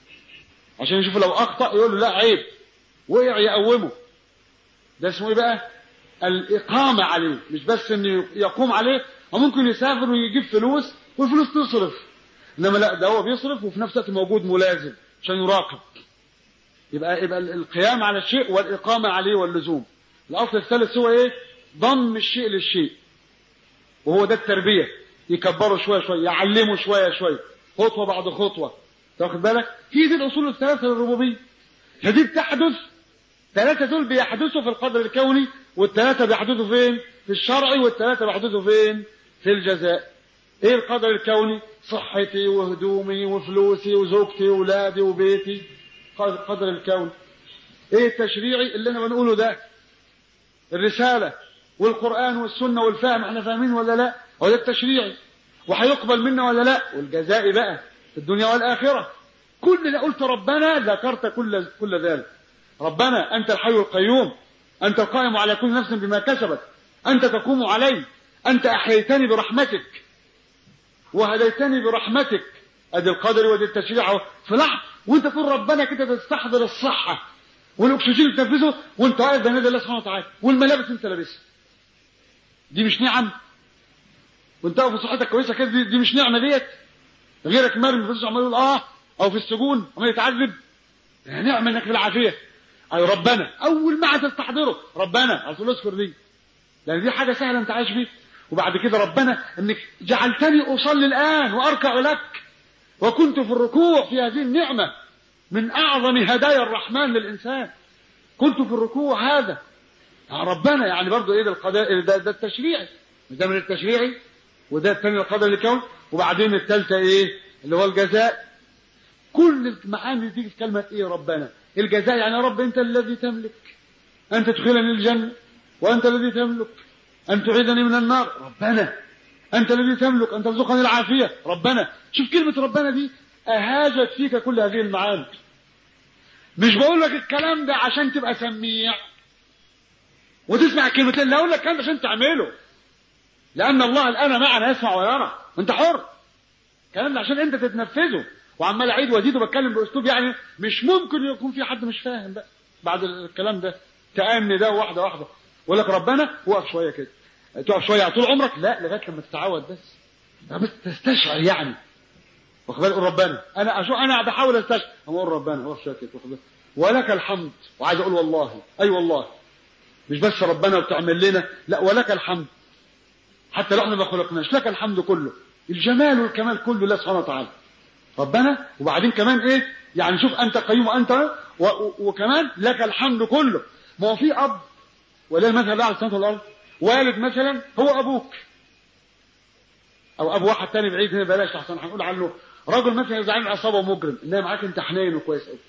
عشان يشوف لو أخطأ يقول له لا عيب، وقع يقومه. ده اسمه بقى؟ الإقامة عليه. مش بس انه يقوم عليه، وممكن يسافر ويجيب فلوس والفلوس تصرف، انما لا، ده هو بيصرف وفي نفس الوقت موجود ملازم عشان يراقب. يبقى القيام على الشيء والإقامة عليه واللزوم. الأصل الثالث هو ضم الشيء للشيء، وهو ده التربية. يكبره شوية شوية، يعلمه شوية شوية، خطوة بعد خطوة. تاخد بالك؟ هي دي الأصول ال3 للربوبية. فدي بتحدث، 3 دول بيحدثوا في القدر الكوني، وال3 بيحدثوا فين؟ في الشرعي، وال3 بيحدثوا فين؟ في الجزاء. القدر الكوني؟ صحتي وهدومي وفلوسي وزوجتي وولادي وبيتي، القدر الكوني. التشريعي اللي انا بنقوله ده؟ الرسالة والقرآن والسنة والفهم، احنا فاهمين ولا لا؟ هو ده التشريعي، وهيقبل منا ولا لا؟ والجزاء بقى في الدنيا والآخرة. كل ده قلت ربنا، ذكرت كل ذلك. ربنا أنت الحي القيوم، أنت القائم على كل نفس بما كسبت، أنت تقوم علي، أنت أحييتني برحمتك وهديتني برحمتك. أدي القدر وأدي التشريع في لحظة، وأنت تقول ربنا كده تستحضر الصحة والأكسجين تنفذه وأنت واقف بين يدي الله سبحانه وتعالى، والملابس أنت لابسها. دي مش نعم؟ وأنت واقف بصحتك كويسة كده، دي مش نعمة ديت؟ غيرك مرمي في الفلوس عمال يقول أو في السجون عمال يتعذب، نعمة إنك في العافية. أي ربنا أول ما تستحضره ربنا على طول اذكر دي، لأن دي حاجة سهلة أنت عايش فيها. وبعد كده ربنا إنك جعلتني أصلي الآن وأركع لك، وكنت في الركوع في هذه النعمة من أعظم هدايا الرحمن للإنسان. كنت في الركوع هذا ربنا، يعني برضو ده القضاء، ده التشريع. ده من التشريعي، وده الثاني القدر للكون، وبعدين الثالثه ايه اللي هو الجزاء. كل المعاني اللي تيجي في كلمه ايه ربنا. الجزاء يعني يا رب انت الذي تملك ان تدخلني الجنه، وانت الذي تملك ان تعيذني من النار، ربنا انت الذي تملك ان ترزقني العافيه، ربنا. شوف كلمه ربنا دي اهاجت فيك كل هذه المعاني. مش بقول لك الكلام ده عشان تبقى سميع وتسمع الكلمتين، لا اقول لك الكلام ده عشان تعمله، لان الله الان معنا يسمع ويرى، انت حر. الكلام ده عشان انت تتنفذه. وعمال اعيد وازيد وبتكلم باسلوب يعني مش ممكن يكون في حد مش فاهم بقى بعد الكلام ده. تأني ده واحده واحده. اقول لك ربنا وقف شويه كده، تقف شويه طول عمرك، لا لغايه لما تتعود بس تستشعر يعني. واخد بالك؟ ربنا انا بحاول استشعر، اقول ربنا وقف شويه كده، ولك الحمد. وعايز اقول والله اي والله مش بس ربنا وبتعمل لنا، لا ولك الحمد حتى لو احنا ما خلقناش، لك الحمد كله، الجمال والكمال كله لله سبحانه وتعالى ربنا. وبعدين كمان ايه يعني شوف انت قيوم وانت وكمان لك الحمد كله. ما هو في اب ولا المثل ده على السماوات والارض، والد مثلا هو ابوك او ابو واحد تاني بعيد هنا بلاش احسن هنقول عنه رجل مثلا زعيم عصابه ومجرم، انما معاك انت حنين وكويس قوي،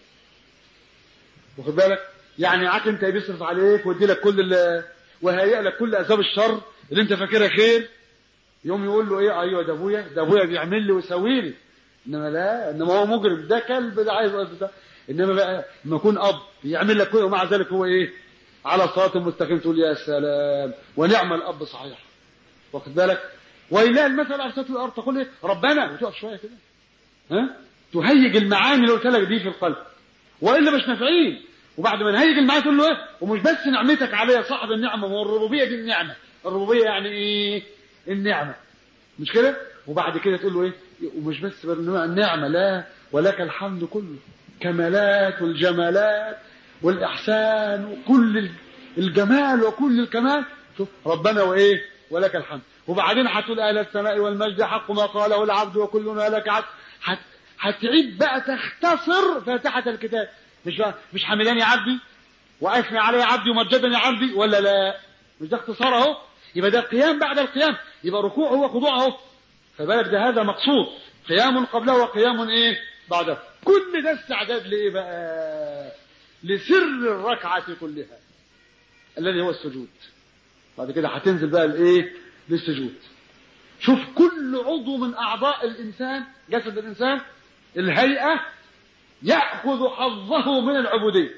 واخد بالك؟ يعني معاك انت بيصرف عليك ويدي لك كل وهيئ لك كل اسباب الشر اللي انت فاكرها خير. يوم يقول له ايه ايوه ده ابويا بيعمل لي ويسوي لي، انما لا، انما هو مجرم، ده كلب، ده عايز ده. انما بقى لما يكون اب يعمل لك كله ومع ذلك هو ايه على صراط مستقيم، تقول يا سلام ونعم الاب صحيح، واخد بالك؟ ولله المثل على سطح الارض، تقول ايه ربنا وتقف شويه كده ها تهيج المعاني اللي قلت لك دي في القلب، والا مش نافعين. وبعد ما نهيج المعاني تقول له ايه ومش بس نعمتك عليا صاحب النعمه، والربوبيه دي النعمه، الربوبيه يعني ايه النعمه مش كده؟ وبعد كده تقول له ايه ومش بس النعمه، لا ولك الحمد كله، كمالات والجمالات والاحسان وكل الجمال وكل الكمال. شوف ربنا وايه ولك الحمد. وبعدين هتقول اهل السماء والمجد حق ما قاله العبد وكلنا لك عبد. هتعيد بقى تختصر فاتحه الكتاب، مش حمدني عبدي واثني علي عبدي ومجدني عبدي، ولا لا؟ مش ده اختصار اهو؟ يبقى ده قيام بعد القيام، يبقى ركوع هو خضوع اهو. فبالك ده هذا مقصود، قيام قبله وقيام ايه بعده. كل ده استعداد لايه بقى؟ لسر الركعه كلها الذي هو السجود. بعد كده هتنزل بقى الايه للسجود. شوف كل عضو من اعضاء الانسان، جسد الانسان، الهيئه ياخذ حظه من العبوديه.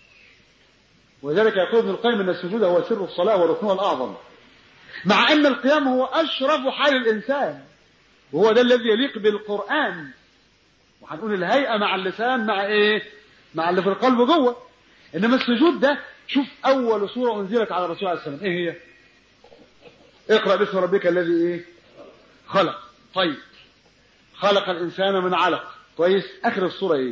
ولذلك يقول ابن القيم ان السجود هو سر الصلاه وركنها الاعظم، مع ان القيام هو اشرف حال الانسان، وهو ده الذي يليق بالقران. وهنقول الهيئه مع اللسان مع ايه؟ مع اللي في القلب جوه. انما السجود ده شوف اول سوره انزلت على الرسول عليه السلام ايه هي؟ اقرا باسم ربك الذي ايه خلق. طيب خلق الانسان من علق، كويس. اخر السوره ايه؟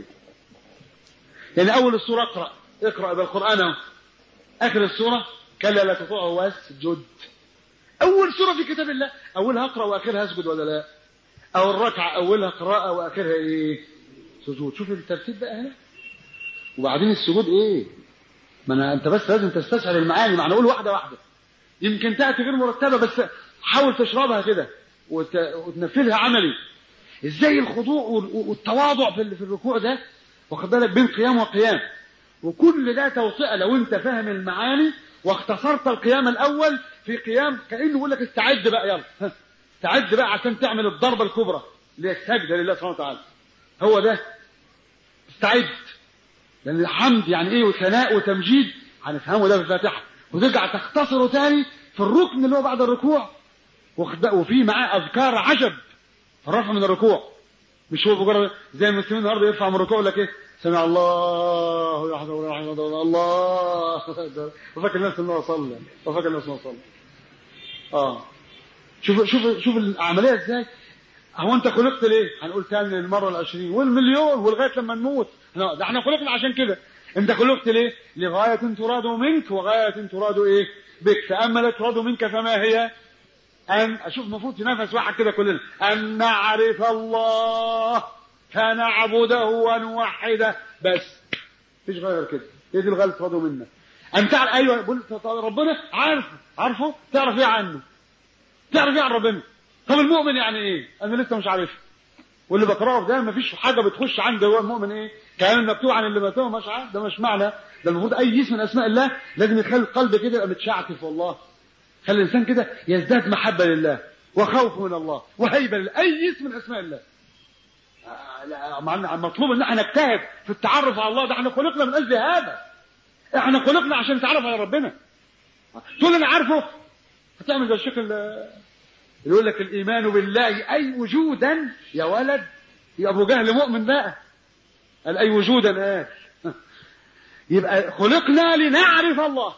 يعني اول السوره اقرا بالقران، اخر السوره كلا لا تطيعه واسجد. اول سوره في كتاب الله اولها اقرا واخرها اسجد، ولا لا؟ او الركعه اولها قراءه واخرها ايه سجود. شوف الترتيب بقى هنا. وبعدين السجود ايه؟ ما انت بس لازم تستشعر المعاني، معنى اقول واحده واحده، يمكن تاتي غير مرتبه بس حاول تشربها كده وتنفذها عملي. ازاي الخضوع والتواضع في الركوع ده، واخد بالك، بين قيام وقيام. وكل ده توطئه لو انت فاهم المعاني واختصرت القيام الاول في قيام كانه يقول لك استعد بقى، يلا استعد بقى عشان تعمل الضربه الكبرى اللي هي السجده لله سبحانه وتعالى. هو ده استعد، لان الحمد يعني ايه وثناء وتمجيد هنفهمه ده في الفاتحه، وترجع تختصره تاني في الركن اللي هو بعد الركوع. وفي معاه اذكار عجب في الرفع من الركوع، مش هو مجرد زي المسلمين النهارده يرفع من الركوع لك ايه سمع الله وحده ولا اله الا الله وفاكر الناس انه صلى وفاكر الناس انه صلى. شوف العمليه ازاي. هو انت خلقت ليه؟ هنقول تاني للمره ال20 والمليون ولغايه لما نموت. ده احنا خلقنا عشان كده. انت خلقت ليه؟ لغايه تراد منك وغايه تراد ايه بك. فاما لا تراد منك فما هي؟ ان اشوف المفروض في نفس واحد كده كلنا ان نعرف الله فنعبده ونوحده بس، مفيش غير كده. هي دي الغايه تراد منا. ان تعرف ايوه ربنا عارفه تعرف ايه عنه؟ تعرف يعني ربنا. طب المؤمن يعني ايه؟ انا لسه مش عارفه. واللي بقراه ده مفيش حاجه بتخش عنده هو المؤمن ايه؟ كلام مكتوب عن اللي ماتوه مش عارف، ده مش معنى. ده المفروض اي اسم من اسماء الله لازم يخلي القلب كده يبقى متشعتف والله. خلي الانسان كده يزداد محبه لله وخوف من الله وهيبه لله، اي اسم من اسماء الله. مطلوب ان احنا نجتهد في التعرف على الله، ده احنا خلقنا من اجل هذا. احنا خلقنا عشان نتعرف على ربنا. تقول انا عارفه، هتعمل زي الشيخ اللي يقول لك الايمان بالله اي وجودا. يا ولد يا ابو جهل مؤمن بقى، قال اي وجودا. يبقى خلقنا لنعرف الله،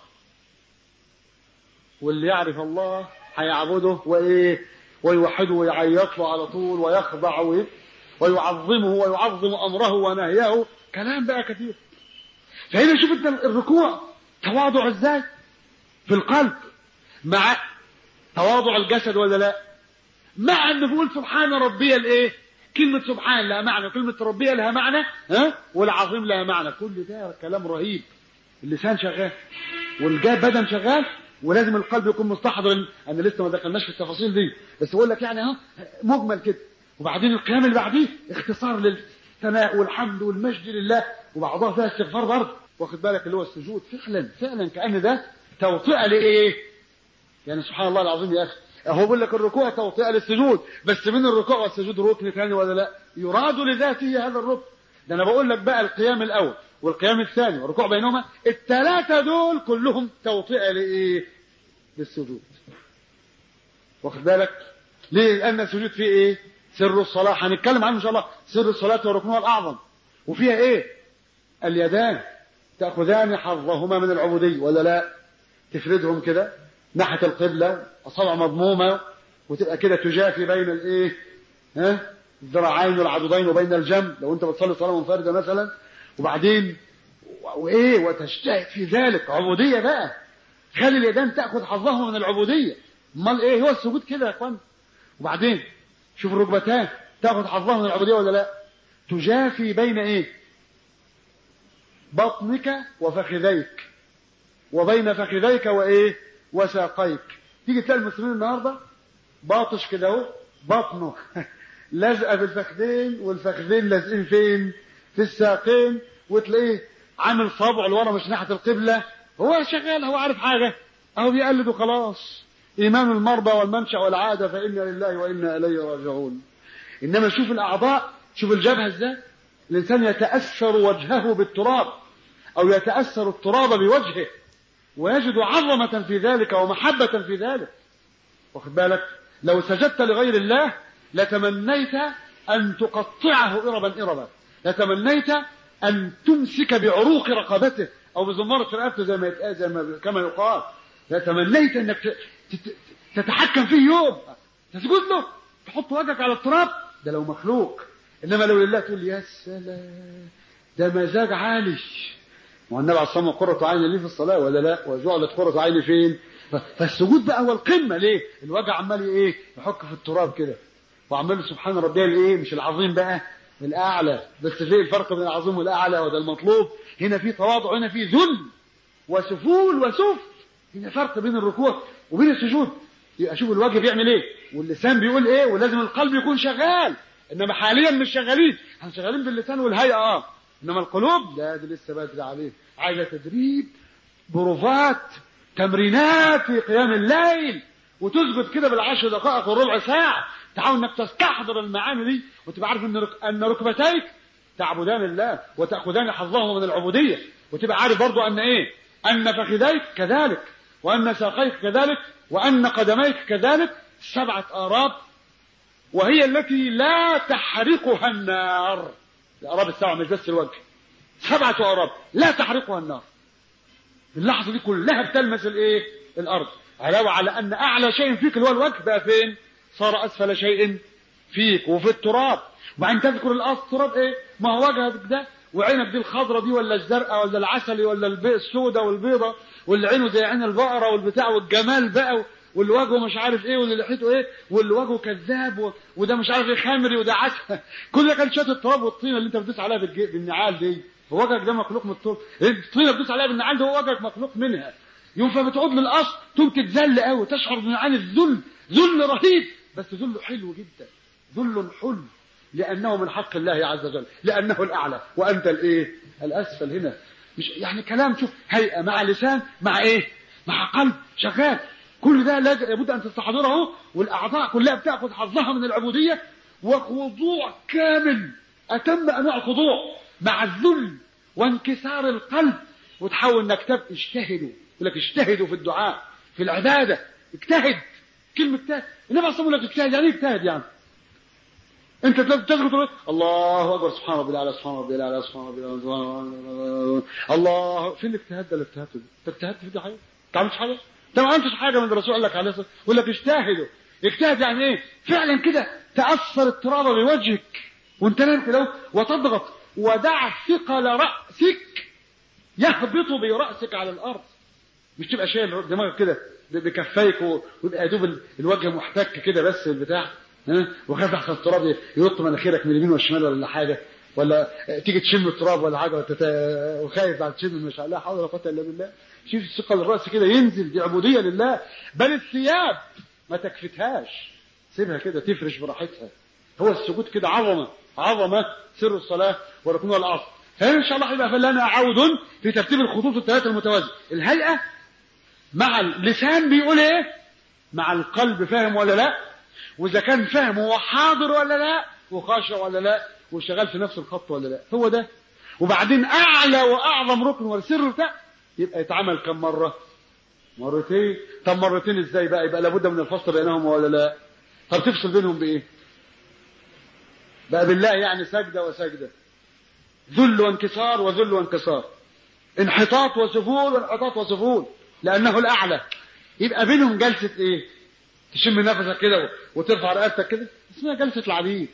واللي يعرف الله هيعبده وايه ويوحده ويعيط له على طول ويخضع ويعظمه ويعظم امره ونهيه. كلام بقى كثير. فهنا شوف انت الركوع تواضع ازاي في القلب مع تواضع الجسد ولا لا؟ مع انه بيقول سبحان ربي الايه؟ كلمة سبحان لها معنى، وكلمة ربي لها معنى، والعظيم لها معنى. كل ده كلام رهيب. اللسان شغال والبدن شغال، ولازم القلب يكون مستحضر. انا لسه ما دخلناش في التفاصيل دي، بس بقول لك يعني مجمل كده. وبعدين القيام اللي بعديه اختصار للثناء والحمد والمجد لله، وبعضها فيها استغفار برضه. واخد بالك اللي هو السجود فعلا كأن ده توطئة لايه؟ يعني سبحان الله العظيم يا اخي، هو بيقول لك الركوع توطئة للسجود، بس من الركوع والسجود ركن ثاني ولا لا؟ يراد لذاته هذا الركن. ده انا بقول لك بقى القيام الاول والقيام الثاني والركوع بينهما، الثلاثه دول كلهم توطئة لايه؟ للسجود. واخد بالك ليه؟ لان السجود فيه ايه؟ سر الصلاه، هنتكلم عنه ان شاء الله. سر الصلاه وركنها الاعظم، وفيها ايه؟ اليدان تاخذان حظهما من العبوديه ولا لا؟ تفردهم كده ناحيه القبله، اصابع مضمومه، وتبقى كده تجافي بين الايه؟ الذراعين والعضدين وبين الجنب لو انت بتصلي صلاه منفرده مثلا. وبعدين وايه؟ وتجتهد في ذلك، عبوديه بقى. خلي اليدان تاخذ حظهما من العبوديه. امال ايه هو السجود كده يا اخوان؟ وبعدين شوف الركبتان تاخذ حظها من العبوديه ولا لا؟ تجافي بين ايه؟ بطنك وفخذيك، وبين فخذيك وايه؟ وساقيك. تيجي تلاقي المسلمين النهارده باطش كده اهو، بطنه لازقه في الفخذين، والفخذين لازقين فين؟ في الساقين، وتلاقيه عامل صابع لورا مش ناحيه القبله. هو شغال، هو عارف حاجه، اهو بيقلد وخلاص. إيمان المرضى والمنشأ والعادة فإنا لله وإنا إليه راجعون. إنما شوف الأعضاء، شوف الجبهة إزاي. الإنسان يتأثر وجهه بالتراب، أو يتأثر التراب بوجهه، ويجد عظمة في ذلك ومحبة في ذلك. واخد بالك؟ لو سجدت لغير الله لتمنيت أن تقطعه إربا، لتمنيت أن تمسك بعروق رقبته أو بزمارة رقبته زي ما كما يقال. لتمنيت أنك تتحكم فيه يوم، تسجد له، تحط وجهك على التراب. ده لو مخلوق. انما لو لله تقول يا سلام، ده مزاج عالي. والنبي عليه الصلاه والسلام قرة عيني ليه في الصلاه ولا لا؟ وجعلت قرة عيني فين؟ فالسجود بقى هو القمه. ليه؟ الوجع عمال ايه؟ يحك في التراب كده، وعمال سبحان ربي الايه؟ مش العظيم بقى، الاعلى. بس في الفرق بين العظيم والاعلى، وده المطلوب. هنا في تواضع، هنا في ذل وسفول وسفل. هنا فرق بين الركوع وبين السجود. يبقى شوف الوجه بيعمل ايه، واللسان بيقول ايه، ولازم القلب يكون شغال. انما حاليا مش شغالين، احنا شغالين باللسان والهيئه انما القلوب لا، دي لسه بدري عليه، عايزه تدريب، بروفات، تمرينات في قيام الليل. وتسجد كده بالعشر دقائق والربع ساعه، تحاول انك تستحضر المعاني دي، وتبقى عارف ان ركبتيك تعبدان الله وتاخذان حظهما من العبوديه. وتبقى عارف برضو ان ايه؟ ان فخذيك كذلك، وان ساقيك كذلك، وأن قدميك كذلك. 7 آراب، وهي التي لا تحرقها النار. الآراب السبعة مش بس الوجه، 7 آراب لا تحرقها النار. اللحظة دي كلها بتلمس الايه؟ الأرض. علاوة على أن أعلى شيء فيك اللي هو الوجه بقى فين؟ صار أسفل شيء فيك وفي التراب. وبعدين تذكر التراب ايه؟ ما هو وجهك ده وعينك دي الخضرة دي ولا الزرقاء ولا العسلي ولا السوداء والبيضة، واللي عينه زي عين البقرة والبتاع والجمال بقى، واللي وجهه مش عارف ايه، واللي لحيته ايه، واللي وجهه كذاب، وده مش عارف ايه خمري وده عسل. كل ده كان شويه التراب والطينه اللي انت بتدوس عليها بالنعال دي. وجهك ده مخلوق من التراب. الطينه بتدوس عليها بالنعال ده، هو وجهك مخلوق منها. يوم فبتعود للاصل تقوم تتذل قوي، تشعر بمعاني الذل، ذل رهيب، بس ذل حلو جدا، ذل حلو، لانه من حق الله عز وجل، لانه الاعلى وانت الايه؟ الاسفل. هنا مش يعني كلام، شوف، هيئه مع لسان مع ايه؟ مع قلب شغال، كل ده لابد ان تستحضره، والاعضاء كلها بتاخذ حظها من العبوديه، وخضوع كامل، اتم انواع الخضوع مع الذل وانكسار القلب، وتحاول انك اجتهدوا، يقول لك اجتهدوا في الدعاء في العباده، اجتهد. كلمه اجتهد، النبي صلى الله عليه وسلم اجتهد، يعني اجتهد يعني انت تذكر الله اكبر، سبحان ربي الاعلى، سبحان ربي الاعلى، سبحان ربي الاعلى، الله. فين الاجتهاد ده اللي اجتهدته؟ انت اجتهدت في ده حاجه؟ انت عملتش حاجه؟ انت ما عملتش حاجه من الرسول قال لك عليه الصلاه والسلام، يقول لك اجتهدوا. اجتهد يعني ايه؟ فعلا كده تاثر التراب بوجهك وانت نايم كده، وتضغط، ودع ثقل راسك يهبط براسك على الارض، مش تبقى شايل دماغك كده بكفيك ويبقى يدوب الوجه محتك كده بس البتاع، وخاف احسن التراب ينط مناخيرك من اليمين والشمال ولا حاجه، ولا تيجي تشم التراب ولا حاجه وخايف بعد تشم، مش لا حول ولا قوه الا بالله. شوف ثقل الراس كده ينزل، دي عبوديه لله. بل الثياب ما تكفتهاش، سيبها كده تفرش براحتها. هو السجود كده عظمه سر الصلاه وركنها الاصل. فان شاء الله يبقى فلنا عود في ترتيب الخطوط الثلاثه المتوازيه. الهيئه مع اللسان بيقول ايه؟ مع القلب فاهم ولا لا؟ واذا كان فاهم هو حاضر ولا لا؟ وخاشع ولا لا؟ وشغال في نفس الخط ولا لا؟ هو ده. وبعدين اعلى واعظم ركن والسر بتاع يبقى يتعمل كم مره؟ مرتين. طب مرتين ازاي بقى؟ يبقى لابد من الفصل بينهم ولا لا؟ طب تفصل بينهم بايه؟ بقى بالله يعني سجده وسجده، ذل وانكسار وذل وانكسار، انحطاط وسفول وانحطاط وسفول، لانه الاعلى. يبقى بينهم جلسه ايه؟ تشم نفسك كده وترفع رقبتك كده، اسمها جلسه العبيد.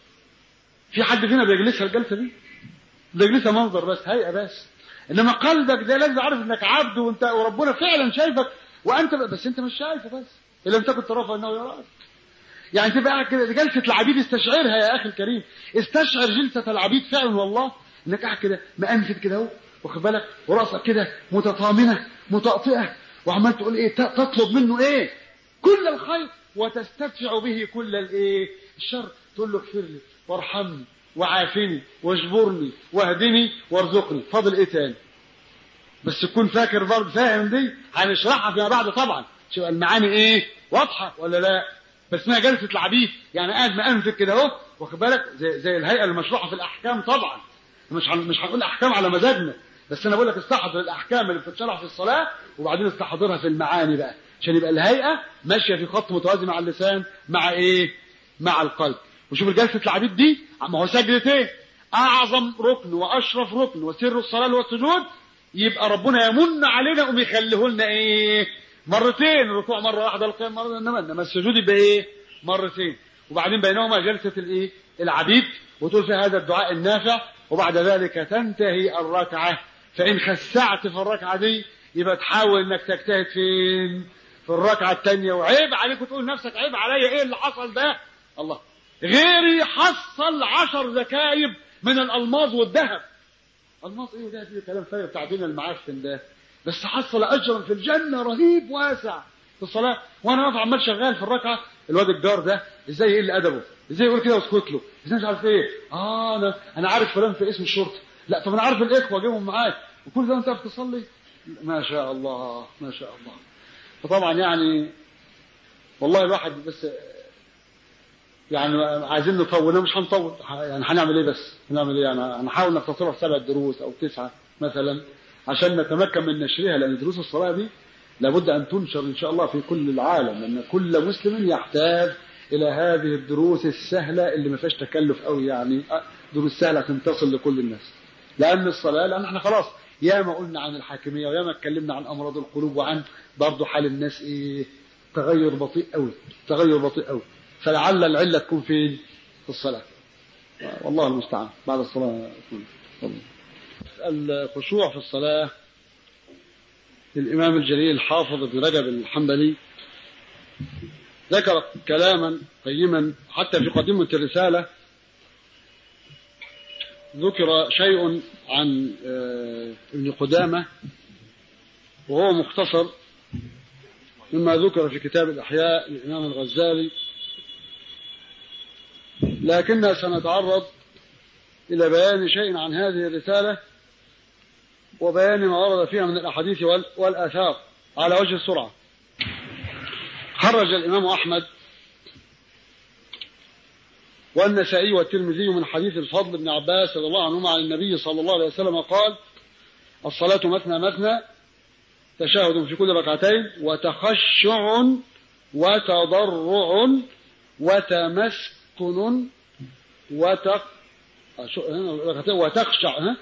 في حد فينا بيجلسها الجلسه دي؟ بيجلسها منظر بس، هيئه بس. انما قلبك ده لازم عارف انك عبد، وانت وربنا فعلا شايفك، وانت بس انت مش شايفه بس، ان لم تكن تراه فانه يراك. يعني تبقى قاعد كده، جلسه العبيد استشعرها يا اخي الكريم، استشعر جلسه العبيد فعلا والله، انك قاعد كده مأنفد كده اهو، واخد بالك، وراسك كده متطامنه متأطئه، وعمال تقول ايه؟ تطلب منه ايه؟ كل الخير، وتستدفع به كل الايه؟ الشر. تقول له اغفر لي وارحمني وعافني واجبرني واهدني وارزقني. فاضل ايه تاني؟ بس تكون فاكر برضه، فاهم دي هنشرحها فيما بعد طبعا، شو المعاني ايه؟ واضحه ولا لا؟ بس اسمها جلسه العبيد، يعني قاعد مأنفد كده اهو، واخد بالك، زي الهيئه المشروحه في الاحكام طبعا. مش هنقول احكام على مزاجنا، بس انا بقول لك استحضر الاحكام اللي بتتشرح في الصلاه، وبعدين استحضرها في المعاني بقى، عشان يبقى الهيئه ماشيه في خط متوازي مع اللسان مع ايه؟ مع القلب. وشوف الجلسه العبيد دي، ما هو سجدتين، اعظم ركن واشرف ركن وسر الصلاه والسجود، يبقى ربنا يمن علينا ويخليه لنا ايه؟ مرتين. الركوع مره واحده، القيام مره، انما السجود يبقى ايه؟ مرتين. وبعدين بينهما جلسه الايه؟ العبيد، وتقول في هذا الدعاء النافع، وبعد ذلك تنتهي الركعه. فان خسعت في الركعه دي يبقى تحاول انك تجتهد فين؟ في الركعه الثانيه. وعيب عليك وتقول نفسك عيب عليا، ايه اللي حصل ده؟ الله، غيري حصل 10 زكايب من الالماظ والذهب. الماظ ايه ده؟ في كلام فاير بتاعتين المعفن ده، بس حصل اجرا في الجنه رهيب واسع في الصلاه. وانا واقف عمال شغال في الركعه، الواد الجار ده ازاي يقل ادبه، ازاي يقول كده واسكت له، ازاي مش عارف ايه، انا عارف فلان في اسم الشرطه، لا طب انا عارف الاخوه اجيبهم معاك، وكل ده انت بتصلي؟ ما شاء الله ما شاء الله. فطبعا يعني والله الواحد بس يعني عايزين نطول، مش هنطول يعني، هنعمل ايه بس؟ هنعمل ايه يعني؟ هنحاول نختصرها في 7 دروس او 9 مثلا، عشان نتمكن من نشرها، لان دروس الصلاه دي لابد ان تنشر ان شاء الله في كل العالم، لان كل مسلم يحتاج الى هذه الدروس السهله اللي ما فيهاش تكلف قوي، يعني دروس سهله عشان تصل لكل الناس. لان الصلاه، لان احنا خلاص ياما قلنا عن الحاكميه، وياما اتكلمنا عن امراض القلوب، وعن برضه حال الناس ايه؟ تغير بطيء قوي، تغير بطيء قوي. فلعل العله تكون في الصلاه، والله المستعان. بعد الصلاه الخشوع في الصلاه، الامام الجليل حافظ ابن رجب الحنبلي ذكر كلاما قيما، حتى في قديمه الرساله ذكر شيء عن ابن قدامه وهو مختصر مما ذكر في كتاب الأحياء للإمام الغزالي، لكننا سنتعرض إلى بيان شيء عن هذه الرسالة وبيان ما ورد فيها من الأحاديث والآثار على وجه السرعة. خرج الإمام أحمد والنسائي والترمذي من حديث الفضل بن عباس رضي الله عنهما عن النبي صلى الله عليه وسلم قال: الصلاة مثنى مثنى، تشهد في كل ركعتين، وتخشع وتضرع وتمسكن وتخشع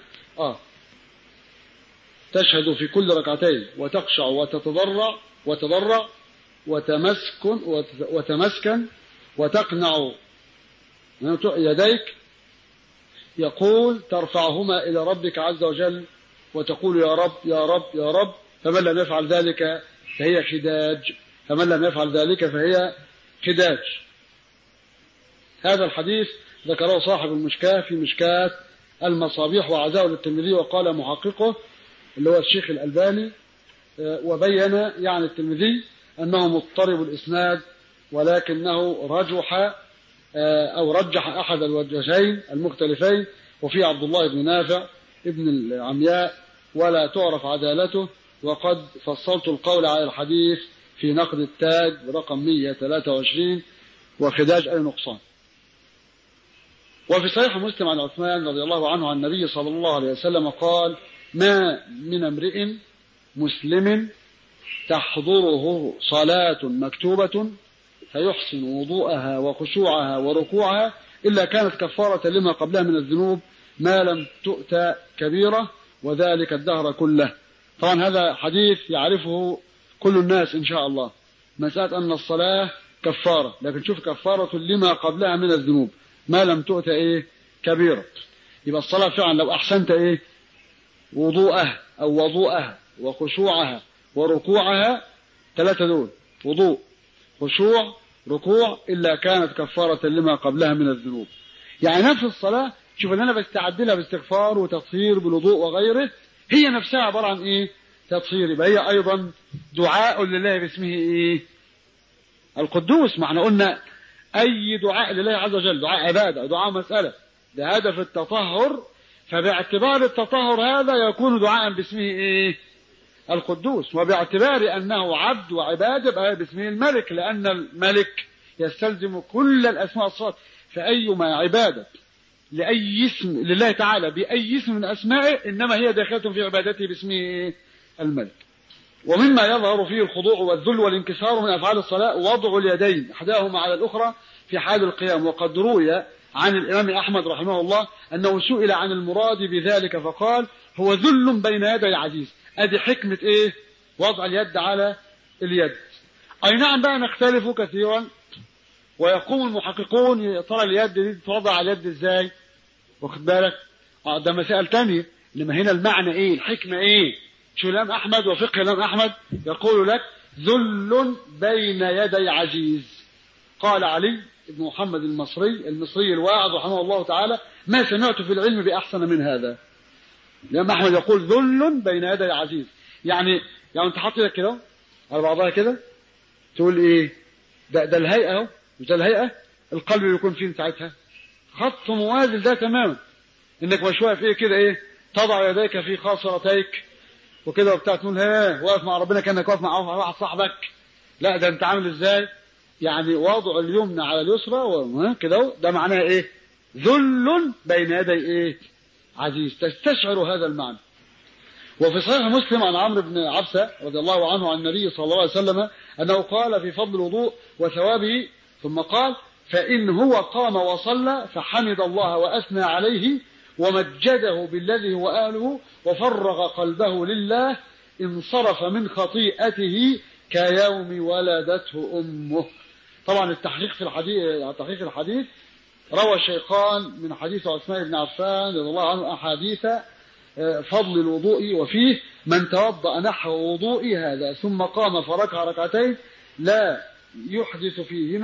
تشهد في كل ركعتين وتخشع وتضرع وتمسكن وتقنع يديك، يقول: ترفعهما إلى ربك عز وجل وتقول: يا رب يا رب يا رب، فمن لم يفعل ذلك فهي خداج. هذا الحديث ذكره صاحب المشكاة في مشكاة المصابيح وعزاه للترمذي، وقال محققه اللي هو الشيخ الألباني وبين يعني الترمذي أنه مضطرب الإسناد، ولكنه رجح أحد الوجهين المختلفين، وفي عبد الله بن نافع ابن العمياء ولا تعرف عدالته، وقد فصلت القول على الحديث في نقد التاج برقم 123 وخداج أي نقصان. وفي صحيح مسلم عن عثمان رضي الله عنه عن النبي صلى الله عليه وسلم قال: ما من امرئ مسلم تحضره صلاة مكتوبة فيحسن وضوءها وخشوعها وركوعها إلا كانت كفارة لما قبلها من الذنوب ما لم تؤتى كبيرة، وذلك الدهر كله. طبعا هذا حديث يعرفه كل الناس إن شاء الله، مسألة أن الصلاة كفارة، لكن شوف كفارة لما قبلها من الذنوب ما لم تؤتى كبيرة. يبقى الصلاة فعلا لو أحسنت وضوءها أو وضوءها وخشوعها وركوعها، 3 دول: وضوء، خشوع، ركوع، إلا كانت كفارة لما قبلها من الذنوب. يعني نفس الصلاة شوف ان انا بستعدلها باستغفار وتطهير بالوضوء وغيره، هي نفسها عبارة عن تطهير. يبقى هي ايضا دعاء لله باسمه القدوس. ما احنا قلنا اي دعاء لله عز وجل دعاء عبادة، دعاء مسألة، ده هدف التطهر، فباعتبار التطهر هذا يكون دعاء باسمه القدوس، وباعتبار أنه عبد وعباد يبقى باسمه الملك، لأن الملك يستلزم كل الأسماء الصفات، فأيما عبادة لأي اسم لله تعالى بأي اسم من أسمائه إنما هي داخلة في عبادته باسمه الملك. ومما يظهر فيه الخضوع والذل والانكسار من أفعال الصلاة وضع اليدين إحداهما على الأخرى في حال القيام. وقد روي عن الإمام أحمد رحمه الله أنه سئل عن المراد بذلك فقال: هو ذل بين يدي العزيز. أدي حكمة وضع اليد على اليد. أي نعم بقى نختلف كثيرا، ويقوم المحققون يا ترى اليد دي توضع على اليد ازاي، واخد بالك؟ ده مسائل تانية، لما هنا المعنى الحكمة شو الإمام أحمد وفقه الإمام أحمد يقول لك: ذل بين يدي عزيز. قال علي بن محمد المصري الواعظ رحمه الله تعالى: ما سمعت في العلم بأحسن من هذا. الإمام أحمد يقول: ذل بين يدي عزيز، يعني انت حاطط ايدك كده على بعضها كده، تقول ده الهيئة اهو، مش ده الهيئة، القلب يكون فين ساعتها؟ خط موازي ده تماما، انك مش واقف كده تضع يديك في خاصرتيك وكده وبتاع، تقول واقف مع ربنا كأنك واقف مع واحد صاحبك. لا، ده انت عامل ازاي؟ يعني وضع اليمنى على اليسرى كده، ده معناه ذل بين يدي عزيز. تستشعر هذا المعنى. وفي صحيح مسلم عن عمرو بن عبسة رضي الله عنه عن النبي صلى الله عليه وسلم أنه قال في فضل الوضوء وثوابه، ثم قال: فإن هو قام وصلى فحمد الله وأثنى عليه ومجده بالذي هو أهله وفرغ قلبه لله، انصرف من خطيئته كيوم ولدته أمه. طبعا التحقيق في الحديث روى الشيخان من حديث عثمان بن عفان رضي الله عنه أحاديث فضل الوضوء، وفيه: من توضأ نحو وضوء هذا ثم قام فركع ركعتين لا يحدث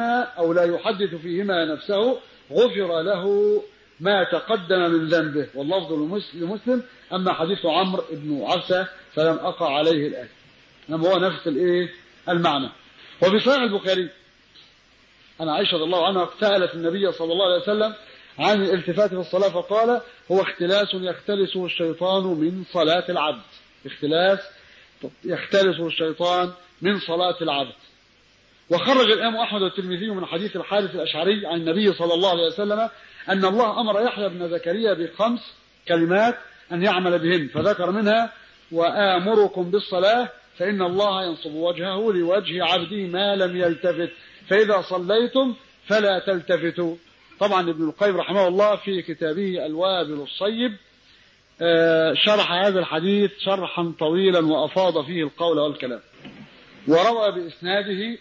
فيهما نفسه غفر له ما تقدم من ذنبه. واللفظ لمسلم: أما حديث عمرو بن عبسة فلم أقع عليه الآن. إنما هو نفس المعنى. وفي صحيح البخاري أن عائشة رضي الله عنها سألت النبي صلى الله عليه وسلم عن الالتفات في الصلاة فقال: هو اختلاس يختلسه الشيطان من صلاة العبد. اختلاس يختلسه الشيطان من صلاة العبد. وخرج الإمام أحمد والترمذي من حديث الحارث الأشعري عن النبي صلى الله عليه وسلم أن الله أمر يحيى بن زكريا ب5 كلمات أن يعمل بهن، فذكر منها: وآمركم بالصلاة فإن الله ينصب وجهه لوجه عبده ما لم يلتفت، فإذا صليتم فلا تلتفتوا. طبعا ابن القيم رحمه الله في كتابه الوابل الصيب شرح هذا الحديث شرحا طويلا وأفاض فيه القول والكلام. وروى بإسناده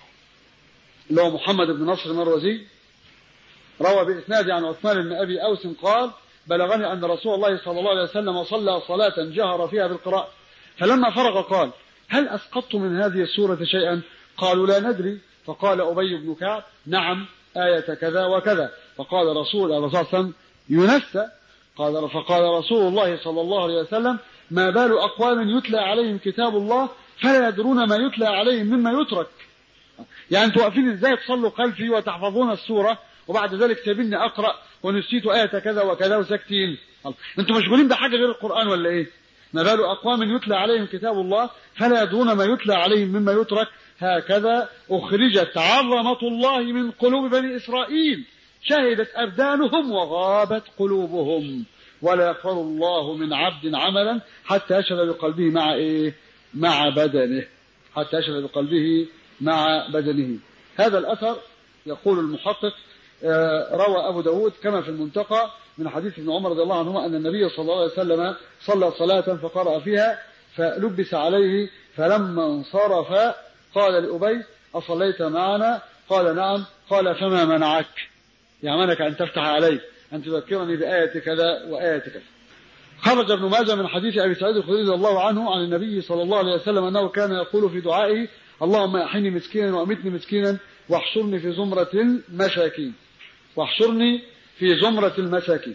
اللي هو محمد بن نصر المروزي، روى بإسناده عن عثمان بن أبي أوس قال: بلغني أن رسول الله صلى الله عليه وسلم صلى صلاة جهر فيها بالقراءة، فلما فرغ قال: هل أسقطت من هذه السورة شيئا؟ قالوا: لا ندري. فقال أبي بن كعب: نعم، آية كذا وكذا. فقال رسول الله صلى الله عليه وسلم: ينسى. فقال رسول الله صلى الله عليه وسلم: ما بال أقوام يتلى عليهم كتاب الله فلا يدرون ما يتلى عليهم مما يترك. يعني انتوا واقفين ازاي تصلوا خلفي وتحفظون السورة وبعد ذلك سيبني أقرأ ونسيت آية كذا وكذا وساكتين؟ انتوا مشغولين بحاجة غير القرآن ولا ايه؟ ما بال أقوام يتلى عليهم كتاب الله فلا يدرون ما يتلى عليهم مما يترك. هكذا أخرجت عظمة الله من قلوب بني إسرائيل، شهدت أبدانهم وغابت قلوبهم، ولا يقبل الله من عبد عملا حتى يشهد بقلبه مع بدنه، حتى يشهد بقلبه مع بدنه. هذا الأثر يقول المحقق روى أبو داود كما في المنتقى من حديث ابن عمر رضي الله عنهما أن النبي صلى الله عليه وسلم صلى صلاة فقرأ فيها فلبس عليه، فلما انصرف قال لأبي: أصليت معنا؟ قال: نعم. قال: فما منعك؟ يعني منعك أن تفتح علي، أن تذكرني بآية كذا وآية كذا. خرج ابن ماجه من حديث أبي سعيد الخدري رضي الله عنه عن النبي صلى الله عليه وسلم أنه كان يقول في دعائه: اللهم أحيني مسكينا وأمتني مسكينا واحشرني في زمرة المساكين، واحشرني في زمرة المساكين.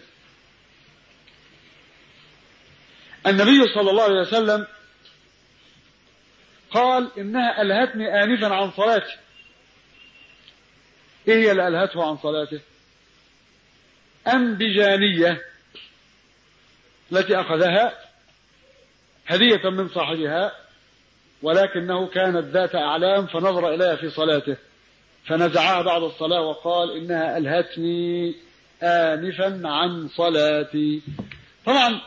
النبي صلى الله عليه وسلم قال: إنها ألهتني آنفا عن صلاتي. إيه هي اللي ألهته عن صلاته؟ أنبجانية التي أخذها هدية من صاحبها، ولكنه كانت ذات أعلام فنظر إليها في صلاته فنزعها بعد الصلاة وقال: إنها ألهتني آنفا عن صلاتي. طبعا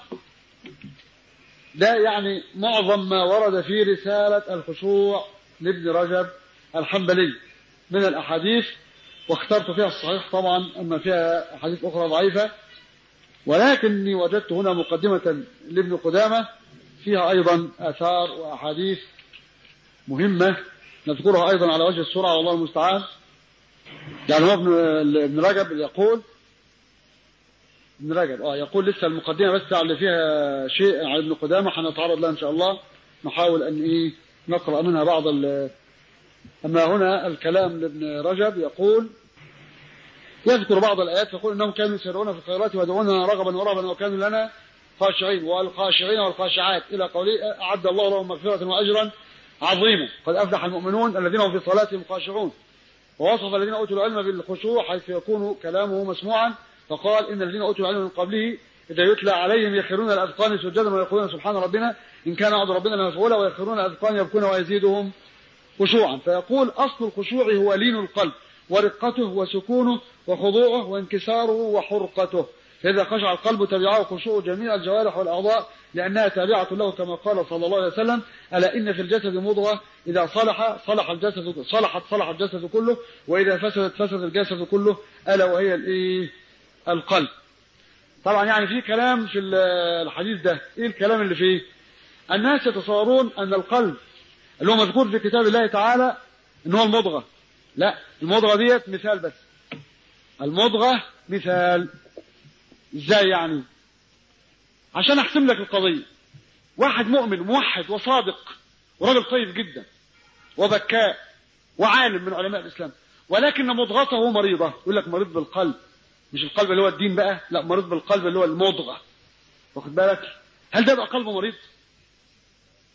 ده يعني معظم ما ورد في رسالة الخشوع لابن رجب الحنبلي من الأحاديث، واخترت فيها الصحيح طبعا، أما فيها أحاديث أخرى ضعيفة، ولكني وجدت هنا مقدمة لابن قدامة فيها أيضا آثار وأحاديث مهمة نذكرها أيضا على وجه السرعة والله المستعان. يعني هو ابن رجب يقول، يقول لسه المقدمة بس اللي فيها شيء على ابن قدامة حنتعرض لها إن شاء الله، نحاول أن نقرأ منها بعض أما هنا الكلام لابن رجب يقول يذكر بعض الآيات يقول: إنهم كانوا يسيرون في الخيرات ويدعوننا رغبا ورهبا وكانوا لنا خاشعين، والخاشعين والخاشعات إلى قوله: أعد الله لهم مغفرة وأجرا عظيما، قد أفلح المؤمنون الذين هم في صلاتهم خاشعون. ووصف الذين أوتوا العلم بالخشوع حيث يكون كلامه مسموعا، فقال: إن الذين أوتوا العلم من قبله إذا يتلى عليهم يخرون الأذقان سجدا ويقولون سبحان ربنا إن كان وعد ربنا لمفعولا، ويخرون الأذقان يبكون ويزيدهم خشوعا. فيقول: أصل الخشوع هو لين القلب ورقته وسكونه وخضوعه وانكساره وحرقته، فإذا خشع القلب تبعه خشوع جميع الجوارح والأعضاء لأنها تابعة له، كما قال صلى الله عليه وسلم: ألا إن في الجسد مضغة إذا صلح الجسد كله، وإذا فسد الجسد كله، ألا وهي القلب. طبعا يعني في كلام في الحديث ده. إيه الكلام اللي فيه؟ الناس يتصورون أن القلب اللي هو مذكور في كتاب الله تعالى إن هو المضغة. لا، المضغة ديت مثال بس، المضغة مثال. ازاي يعني؟ عشان احسم لك القضية، واحد مؤمن موحد وصادق وراجل طيب جدا وبكاء وعالم من علماء الإسلام، ولكن مضغته مريضة، يقول لك مريض بالقلب، مش القلب اللي هو الدين بقى، لا، مريض بالقلب اللي هو المضغة، واخد بالك؟ هل ده بقى قلبه مريض؟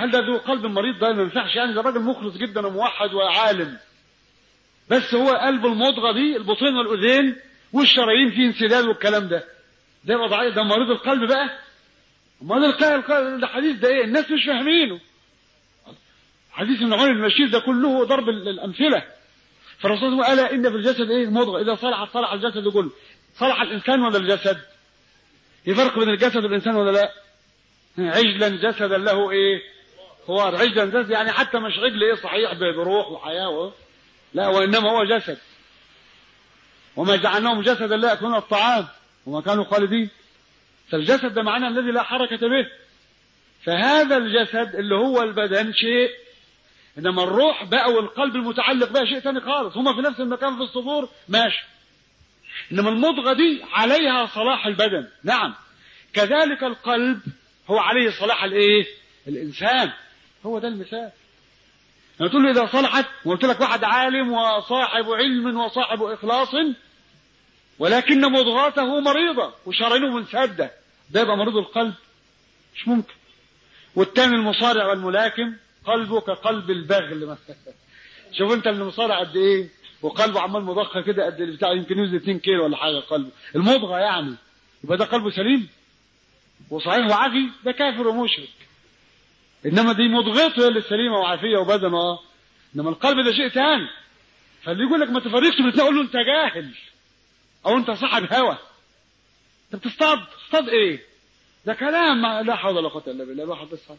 هل ده ذو قلب مريض؟ ده ما ينفعش يعني، ده راجل مخلص جدا وموحد وعالم، بس هو قلب المضغة دي البطين والأذين والشرايين فيه انسداد والكلام ده يبقى ضعيف، ده مريض القلب بقى. امال القلب ده حديث ده ايه؟ الناس مش فاهمينه. حديث النعمان بن بشير ده كله ضرب الأمثلة. فالرسول قال إن في الجسد ايه؟ مضغة، إذا صلحت صلح الجسد كله. صلح الإنسان ولا الجسد؟ في فرق بين الجسد والإنسان ولا لا؟ عجلا جسدا له ايه؟ خوار. عجلا جسد يعني حتى مش عجل ايه صحيح بروح وحياة لا، وإنما هو جسد. وما جعلناهم جسدا لا يأكلون الطعام وما كانوا خالدين. فالجسد ده معناه الذي لا حركة به. فهذا الجسد اللي هو البدن شيء، إنما الروح بقى والقلب المتعلق بها شيء ثاني خالص. هما في نفس المكان في الصدور ماشي، إنما المضغة دي عليها صلاح البدن. نعم، كذلك القلب هو عليه صلاح الايه؟ الإنسان. هو ده المثال. أنا تقول لي إذا صلحت، وقلت لك واحد عالم وصاحب علم وصاحب إخلاص ولكن مضغاته مريضة وشرايينه منسدة، ده يبقى مريض القلب؟ مش ممكن. والتاني المصارع والملاكم قلبه كقلب البغل مثلا. شوف انت المصارع قد ايه وقلبه عمال مضخ كده قد اللي بتاع يمكن يوزن 2 كيلو ولا حاجه قلبه المضغه يعني، يبقى ده قلبه سليم وصحيح وعافي؟ ده كافر ومشرك. انما دي مضغته اللي سليمه وعافيه وبدنه. انما القلب ده شيء ثاني. فاللي يقول لك ما تفرقش بين الاثنين، اقول له انت جاهل او انت صاحب هوى. انت بتصطاد ايه؟ ده كلام لا حول ولا قوه الا بالله. الواحد بس.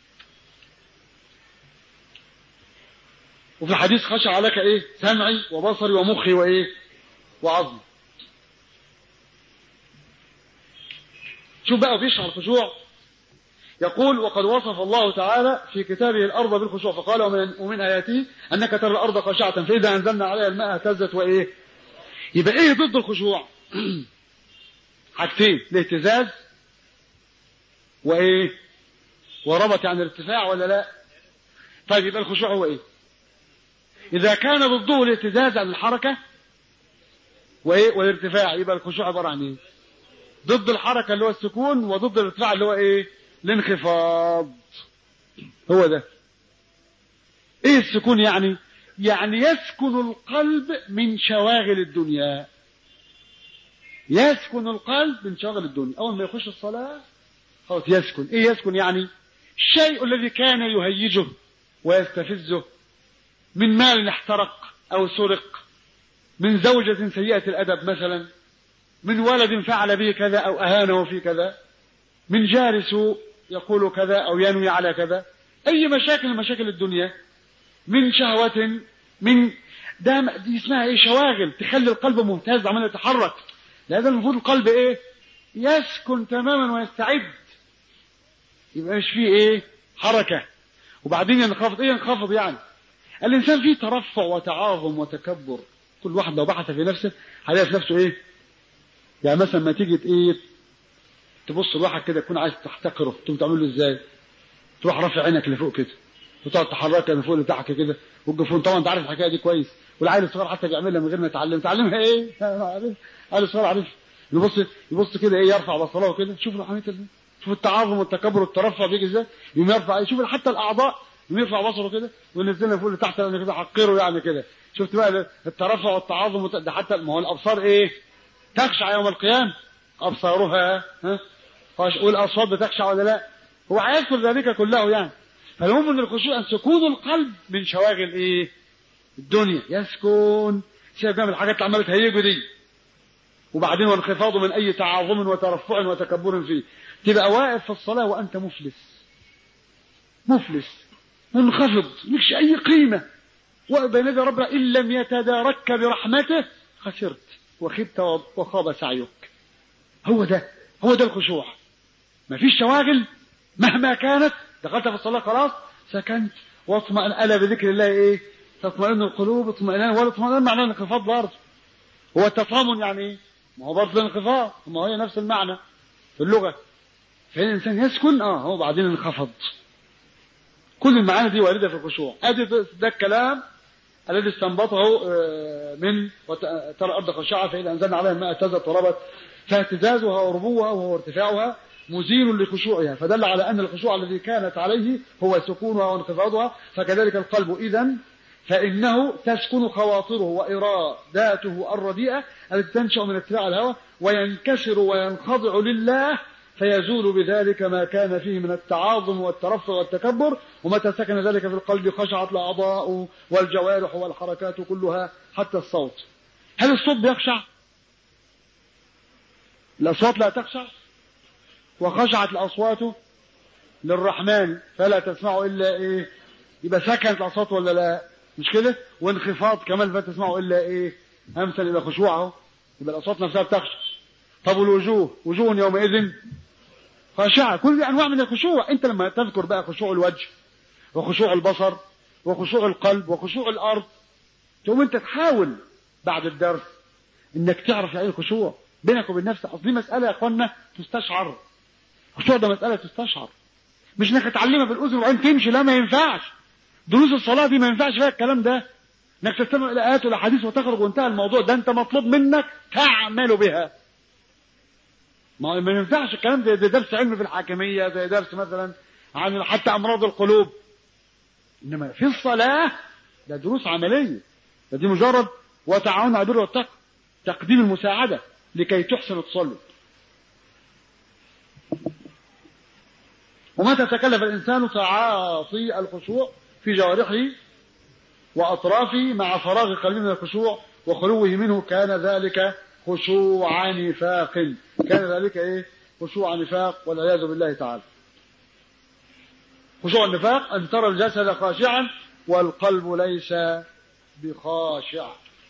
وفي الحديث خشع لك ايه؟ سمعي وبصري ومخي وايه؟ وعظمي. شوف بقى بيشرح الخشوع. يقول وقد وصف الله تعالى في كتابه الارض بالخشوع فقال ومن اياته انك ترى الارض خاشعه فاذا انزلنا عليها الماء اهتزت وايه؟ يبقى ايه ضد الخشوع؟ حاجتين، الاهتزاز وايه؟ وربط يعني الارتفاع ولا لا؟ طيب يبقى الخشوع هو ايه؟ اذا كان ضده الاهتزاز عن الحركه وايه؟ والارتفاع، يبقى الخشوع عباره عن ايه؟ ضد الحركه اللي هو السكون، وضد الارتفاع اللي هو ايه؟ الانخفاض. هو ده. ايه السكون يعني؟ يعني يسكن القلب من شواغل الدنيا. يسكن القلب من شواغل الدنيا. اول ما يخش الصلاه خلاص يسكن. ايه يسكن يعني؟ الشيء الذي كان يهيجه ويستفزه من مال احترق او سرق، من زوجة سيئة الادب مثلا، من ولد فعل به كذا او اهانه في كذا، من جالس يقول كذا او ينوي على كذا، اي مشاكل من مشاكل الدنيا، من شهوة، من دي اسمها ايه؟ شواغل تخلي القلب مهتز عمال يتحرك. لهذا المفروض القلب ايه؟ يسكن تماما ويستعد، يبقى مش فيه ايه؟ حركة. وبعدين ينخفض. ايه ينخفض يعني؟ الانسان فيه ترفع وتعاظم وتكبر. كل واحد لو بحث في نفسه هيلاقي في نفسه ايه؟ يعني مثلا ما تيجي ايه تبص لواحد كده تكون عايز تحتقره، تقوم تعمل له ازاي؟ تروح رافع عينك لفوق كده وتقعد تحركها لفوق لتحت كده والجفون. طبعا انت عارف الحكايه دي كويس، والعيل الصغير حتى بيعملها من غير ما يتعلم. تعلمها ايه؟ العيل الصغير عارف يبص كده ايه؟ يرفع بصره كده. شوف رحمه الله، شوف التعاظم والتكبر والترفع بيجي ازاي. يقوم يرفع، شوف حتى الاعضاء يقوم يرفع بصره كده وينزلها فوق لتحت يعني كده، حقره يعني كده. شفت بقى الترفع والتعاظم ده حتى ما هو الابصار ايه؟ تخشع يوم القيامه ابصارها والاصوات بتخشع ولا لا؟ هو هيذكر ذلك كله يعني. فالمهم ان الخشوع ان سكون القلب من شواغل ايه؟ الدنيا. يسكن سيبك من الحاجات اللي عماله تهيجه دي. وبعدين وانخفاضه من اي تعاظم وترفع وتكبر فيه. تبقى واقف في الصلاه وانت مفلس منخفض مالكش اي قيمه، وبين يدي ربنا ان لم يتدارك برحمته خسرت وخبت وخاب سعيك. هو ده الخشوع. ما فيش شواغل مهما كانت. دخلت في الصلاه خلاص سكنت واطمئن. الا بذكر الله ايه؟ تطمئن القلوب. اطمئنان ولا اطمئنان معناه الانخفاض برضه. هو التطامن يعني ايه؟ ما هو برضه الانخفاض، ما هي نفس المعنى في اللغه. فإن الانسان يسكن هو بعدين انخفض. كل المعاني دي وارده في الخشوع. ادي ده الكلام الذي استنبطه من ترى الارض خاشعه فاذا انزلنا عليها الماء اهتزت وربت. فاهتزازها وربوها وهو ارتفاعها مزين لخشوعها، فدل على أن الخشوع الذي كانت عليه هو سكونها وانخفاضها. فكذلك القلب إذن فإنه تسكن خواطره وإراداته الرديئة التي تنشأ من اتباع الهوى، وينكسر وينخضع لله، فيزول بذلك ما كان فيه من التعاظم والترفع والتكبر. ومتى سكن ذلك في القلب خشعت الأعضاء والجوارح والحركات كلها حتى الصوت. هل الصوت بيخشع؟ الأصوات لا تخشع. وخشعت الأصوات للرحمن فلا تسمعوا إلا إيه؟ يبقى سكنت الأصوات ولا لا؟ مش كده؟ وانخفاض كمان فلا تسمعوا إلا إيه؟ أمثل إلى خشوعه، يبقى الأصوات نفسها بتخشع. طب الوجوه، وجوه يومئذ خاشعة، كل دي أنواع من الخشوع. أنت لما تذكر بقى خشوع الوجه وخشوع البصر وخشوع القلب وخشوع الأرض، تقوم أنت تحاول بعد الدرس إنك تعرف يعني الخشوع بينك وبين نفسك. أصل دي مسألة يا أخوانا تستشعر. الخشوع ده مسألة تستشعر، مش إنك تعلمها في الأذن وبعدين تمشي. لا، ما ينفعش. دروس الصلاة دي ما ينفعش فيها الكلام ده، إنك تستمع إلى آيات ولا حديث وتخرج وانتهى الموضوع. ده أنت مطلوب منك تعمل بها. ما ينفعش الكلام ده درس علم في الحاكمية، زي درس مثلا عن حتى أمراض القلوب. إنما في الصلاة ده دروس عملية، دي مجرد وتعاون على البر والتقوى، تقديم المساعدة لكي تحسن تصلي. ومتى تكلف الإنسان تعاطي الخشوع في جوارحه وأطرافه مع فراغ قلبه من الخشوع وخلوه منه كان ذلك خشوع نفاق. كان ذلك ايه؟ خشوع نفاق، والعياذ بالله تعالى. خشوع النفاق أن ترى الجسد خاشعا والقلب ليس بخاشع.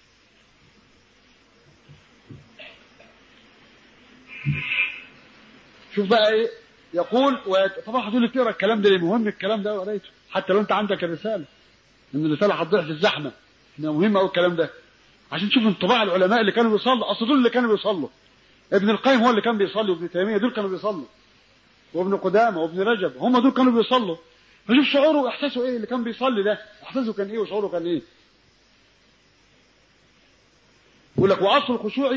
شوف بقى ايه يقول. طبعا هتقول لي تقرا الكلام ده ليه؟ مهم الكلام ده وقريته، حتى لو انت عندك الرساله، ان الرساله هتضيع في الزحمه. انه مهم قوي الكلام ده عشان تشوف انطباع العلماء اللي كانوا بيصلوا. اصل دول اللي كانوا بيصلوا. ابن القيم هو اللي كان بيصلي، وابن تيميه دول كانوا بيصلوا، وابن قدامه وابن رجب هم دول كانوا بيصلوا. فشوف شعوره واحساسه ايه اللي كان بيصلي ده، احساسه كان ايه وشعوره كان ايه. يقول لك واصل الخشوع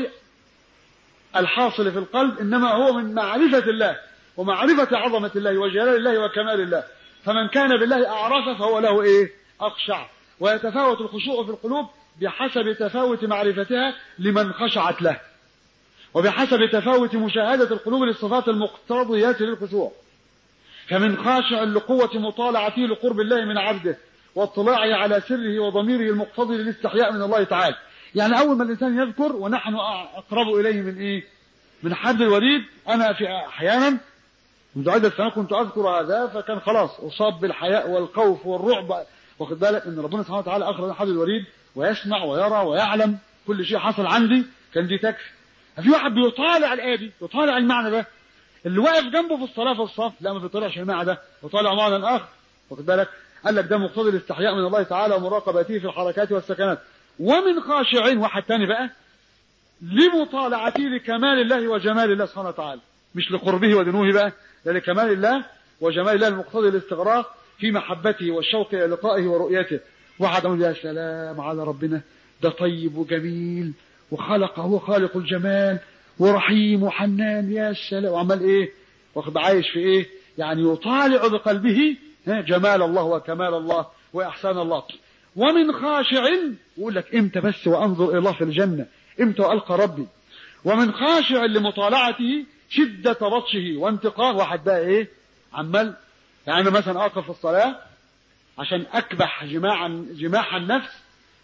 الحاصل في القلب انما هو من معرفه الله ومعرفه عظمه الله وجلال الله وكمال الله. فمن كان بالله اعرف فهو له ايه؟ اخشع. ويتفاوت الخشوع في القلوب بحسب تفاوت معرفتها لمن خشعت له، وبحسب تفاوت مشاهدة القلوب للصفات المقتضيات للخشوع. فمن خاشع لقوة مطالعته لقرب الله من عبده واطلاعه على سره وضميره المقتضي للاستحياء من الله تعالى. يعني أول ما الإنسان يذكر ونحن أقرب إليه من إيه؟ من حبل الوريد. أنا في أحيانا منذ عدة سنوات كنت أذكر هذا، فكان خلاص أصاب بالحياء والخوف والرعب. واخد بالك إن ربنا سبحانه وتعالى أخرج حبل الوريد ويسمع ويرى ويعلم كل شيء حصل عندي، كان دي تكفي. في واحد بيطالع الآية دي، يطالع المعنى ده، اللي واقف جنبه في الصلاة في الصف لا ما بيطالعش المعنى ده، يطالع معنى آخر. واخد بالك؟ قال لك ده مقتضي الاستحياء من الله تعالى ومراقبته في الحركات والسكنات. ومن خاشعين واحد تاني بقى لمطالعته لكمال الله وجمال الله سبحانه وتعالى، مش لقربه ودنوه بقى، ده لكمال الله وجمال الله المقتضي الاستغراق في محبته والشوق إلى لقائه ورؤيته. واحد يقول يا سلام على ربنا، ده طيب وجميل وخلق، هو خالق الجمال ورحيم وحنان، يا سلام. وعمل ايه؟ واخد عايش في ايه؟ يعني يطالع بقلبه جمال الله وكمال الله واحسان الله. ومن خاشع يقول لك امتى بس وانظر الى الله في الجنه، امتى والقى ربي. ومن خاشع لمطالعته شده بطشه وانتقاه. واحد بقى ايه؟ عمال يعني مثلا اقف في الصلاه عشان اكبح جماح النفس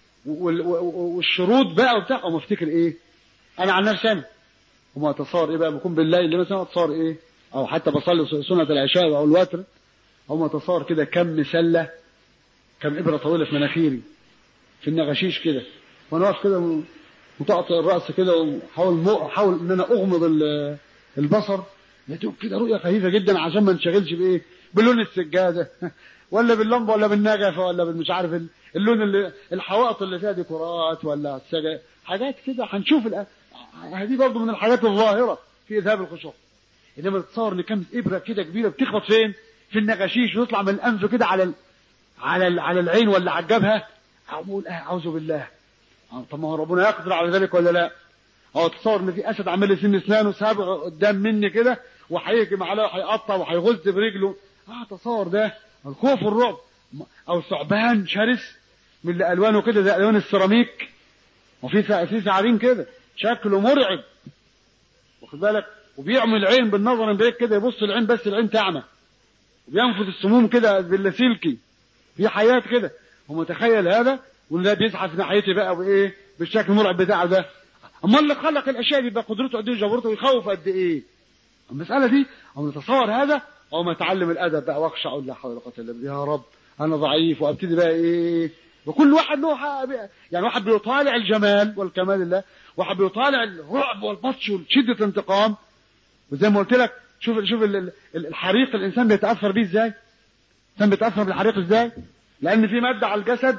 والشروط بقى وبتاع، وما افتكر ايه؟ انا عن نفسي انا وما تصار ايه بقى، بكون بالليل اللي مثلا تصار ايه، او حتى بصلي سنه العشاء او الوتر، او ما تصار كده كم مسله، كم ابره طويله في مناخيري في النغشيش كده، وانا واقف كده متقطع الراس كده، وحاول ان انا اغمض البصر، يدوب كده رؤيه خفيفه جدا عشان ما انشغلش بايه؟ بلون السجاده ولا باللمبه ولا بالنجفه ولا بالمش عارف اللون اللي الحوائط اللي فيها ديكورات ولا حاجات كده. هنشوف هذه برضه من الحاجات الظاهره في اذهاب الخشوع. انما تتصور ان كم ابره كده كبيره بتخبط فين؟ في النغشيش، وتطلع من الانف كده على العين ولا على الجبهه. اقول اعوذ بالله. طب ما هو ربنا يقدر على ذلك ولا لا؟ او تصور ان في اسد عمال يسن اسنانه سابع قدام مني كده، وهيهجم عليه وهيقطع وهيغز برجله. تصور ده الخوف والرعب. او ثعبان شرس من اللي الوانه كده زي الوان السيراميك، وفي ثعابين كده شكله مرعب، واخد بالك، وبيعمل العين بالنظر من بعيد كده، يبص العين بس العين تعمى، وبينفذ السموم كده باللاسلكي، في حياة كده. ومتخيل هذا وده بيزحف ناحيتي بقى بايه بالشكل المرعب بتاعه ده. اما اللي خلق الاشياء دي بقى قدرته قد ايه وجبروته ويخوف قد ايه. المساله دي او نتصور هذا او ما اتعلم الادب بقى واخشع اقول لا حول ولا قوه الا بالله، يا رب انا ضعيف، وابتدي بقى ايه، وكل واحد له يعني واحد بيطالع الجمال والكمال لله، واحد بيطالع الرعب والبطش وشده الانتقام. وزي ما قلت لك شوف الحريق الانسان بيتاثر بيه ازاي. الانسان بيتاثر بالحريق ازاي؟ لان في ماده على الجسد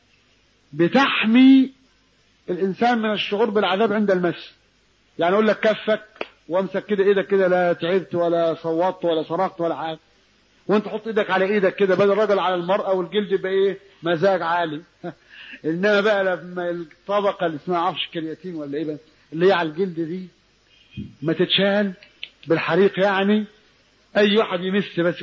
بتحمي الانسان من الشعور بالعذاب عند المس. يعني اقول لك كفك وامسك كده ايدك كده، لا تعبت ولا صوتت ولا صرخت ولا حاجه، وانت حط ايدك على ايدك كده بدل الرجل على المرأة، والجلد يبقى ايه مزاج عالي. انما بقى لما الطبقه اللي اسمها عفش كرياتين ولا ايه بقى اللي هي على الجلد دي ما تتشال بالحريق، يعني اي واحد يمس بس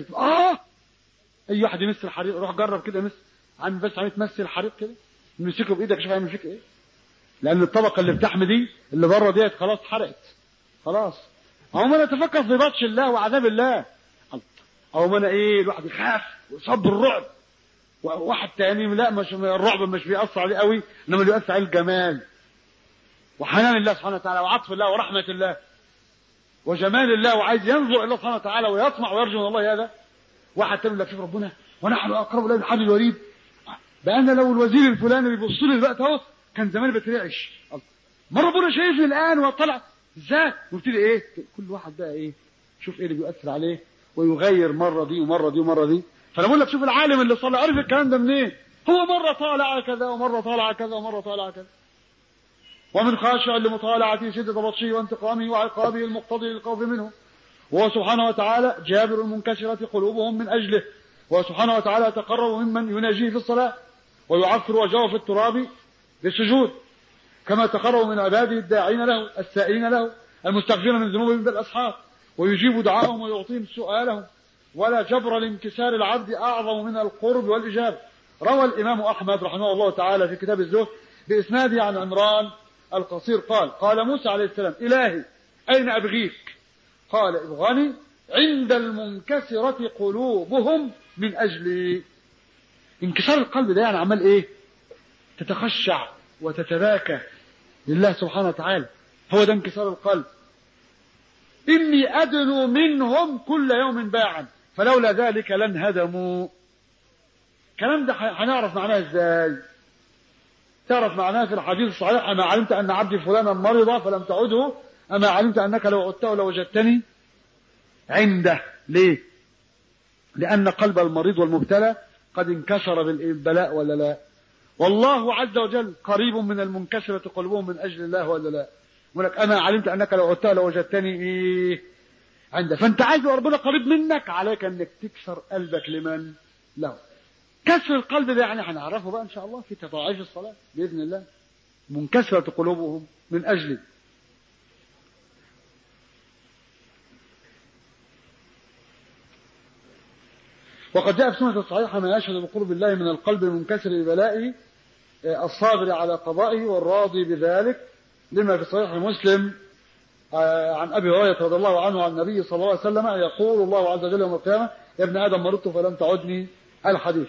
اي واحد يمس الحريق، روح جرب كده مس عم بس عم تمس الحريق كده، امسكه بايدك شوف هيعمل فيك ايه. لان الطبقه اللي بتحمي دي اللي بره ديت خلاص اتحرقت خلاص. او ما نتفكر في بطش الله وعذاب الله، او ما ايه الواحد يخاف ويصاب الرعب، وواحد تاني لا مش الرعب مش بيأثر عليه قوي، انما اللي بيأثر عليه الجمال وحنان الله سبحانه وتعالى وعطف الله ورحمه الله وجمال الله، وعايز ينظر الى الله سبحانه وتعالى ويطمع ويرجو من الله هذا. واحد تاني لك شوف ربنا ونحن اقرب اليه من حبل الوريد، بأن لو الوزير الفلاني بيبص لي دلوقتي اهو كان زماني بترعش، ما ربنا شايفني الان وطلع ازاي، وابتدي ايه كل واحد بقى ايه شوف ايه اللي بيؤثر عليه ويغير مره دي ومره دي ومره دي. فانا بقول لك شوف العالم اللي صلى عرف الكلام ده منين، هو مره طالع كذا ومره طالع كذا ومره طالع كذا. ومن خاشع لمطالعته شده بطشه وانتقامه وعقابه المقتضي للخوف منه، وهو سبحانه وتعالى جابر المنكسرة قلوبهم من اجله، وهو سبحانه وتعالى يتقرب ممن يناجيه في الصلاه ويعفر وجهه في التراب بالسجود، كما تقرب من عباده الداعين له السائلين له المستغفرين من ذنوبهم بالاسحار، ويجيب دعاءهم ويعطيهم سؤالهم. ولا جبر لانكسار العبد اعظم من القرب والاجابه. روى الامام احمد رحمه الله تعالى في كتاب الزهد باسناده عن عمران القصير قال موسى عليه السلام الهي اين ابغيك؟ قال ابغني عند المنكسرة قلوبهم من اجلي. انكسار القلب ده يعني عمال ايه، تتخشع وتتباكى لله سبحانه وتعالى، هو ده انكسار القلب. إني أدنو منهم كل يوم باعا فلولا ذلك لن هدموا. الكلام ده هنعرف معناه ازاي؟ تعرف معناه في الحديث الصحيح أما علمت أن عبدي فلانا مرض فلم تعده أما علمت أنك لو عدته لوجدتني عنده. ليه؟ لأن قلب المريض والمبتلى قد انكسر بالبلاء ولا لا؟ والله عز وجل قريب من المنكسرة قلوبهم من أجل الله ولا لا؟ ولك أنا علمت أنك لو عدتها لوجدتني إيه عنده. فأنت عايز ربنا قريب منك، عليك أنك تكسر قلبك لمن له. كسر القلب ده يعني هنعرفه بقى إن شاء الله في تضاعيف الصلاة بإذن الله. منكسرة قلوبهم من أجله. وقد جاء في سنة الصحيحة ما يشهد بقرب الله من القلب المنكسر ببلائه الصابر على قضائه والراضي بذلك، لما في صحيح مسلم عن أبي هريرة رضي الله عنه عن النبي صلى الله عليه وسلم يقول الله عز وجل يوم القيامة يا ابن آدم مرضت فلم تعدني الحديث.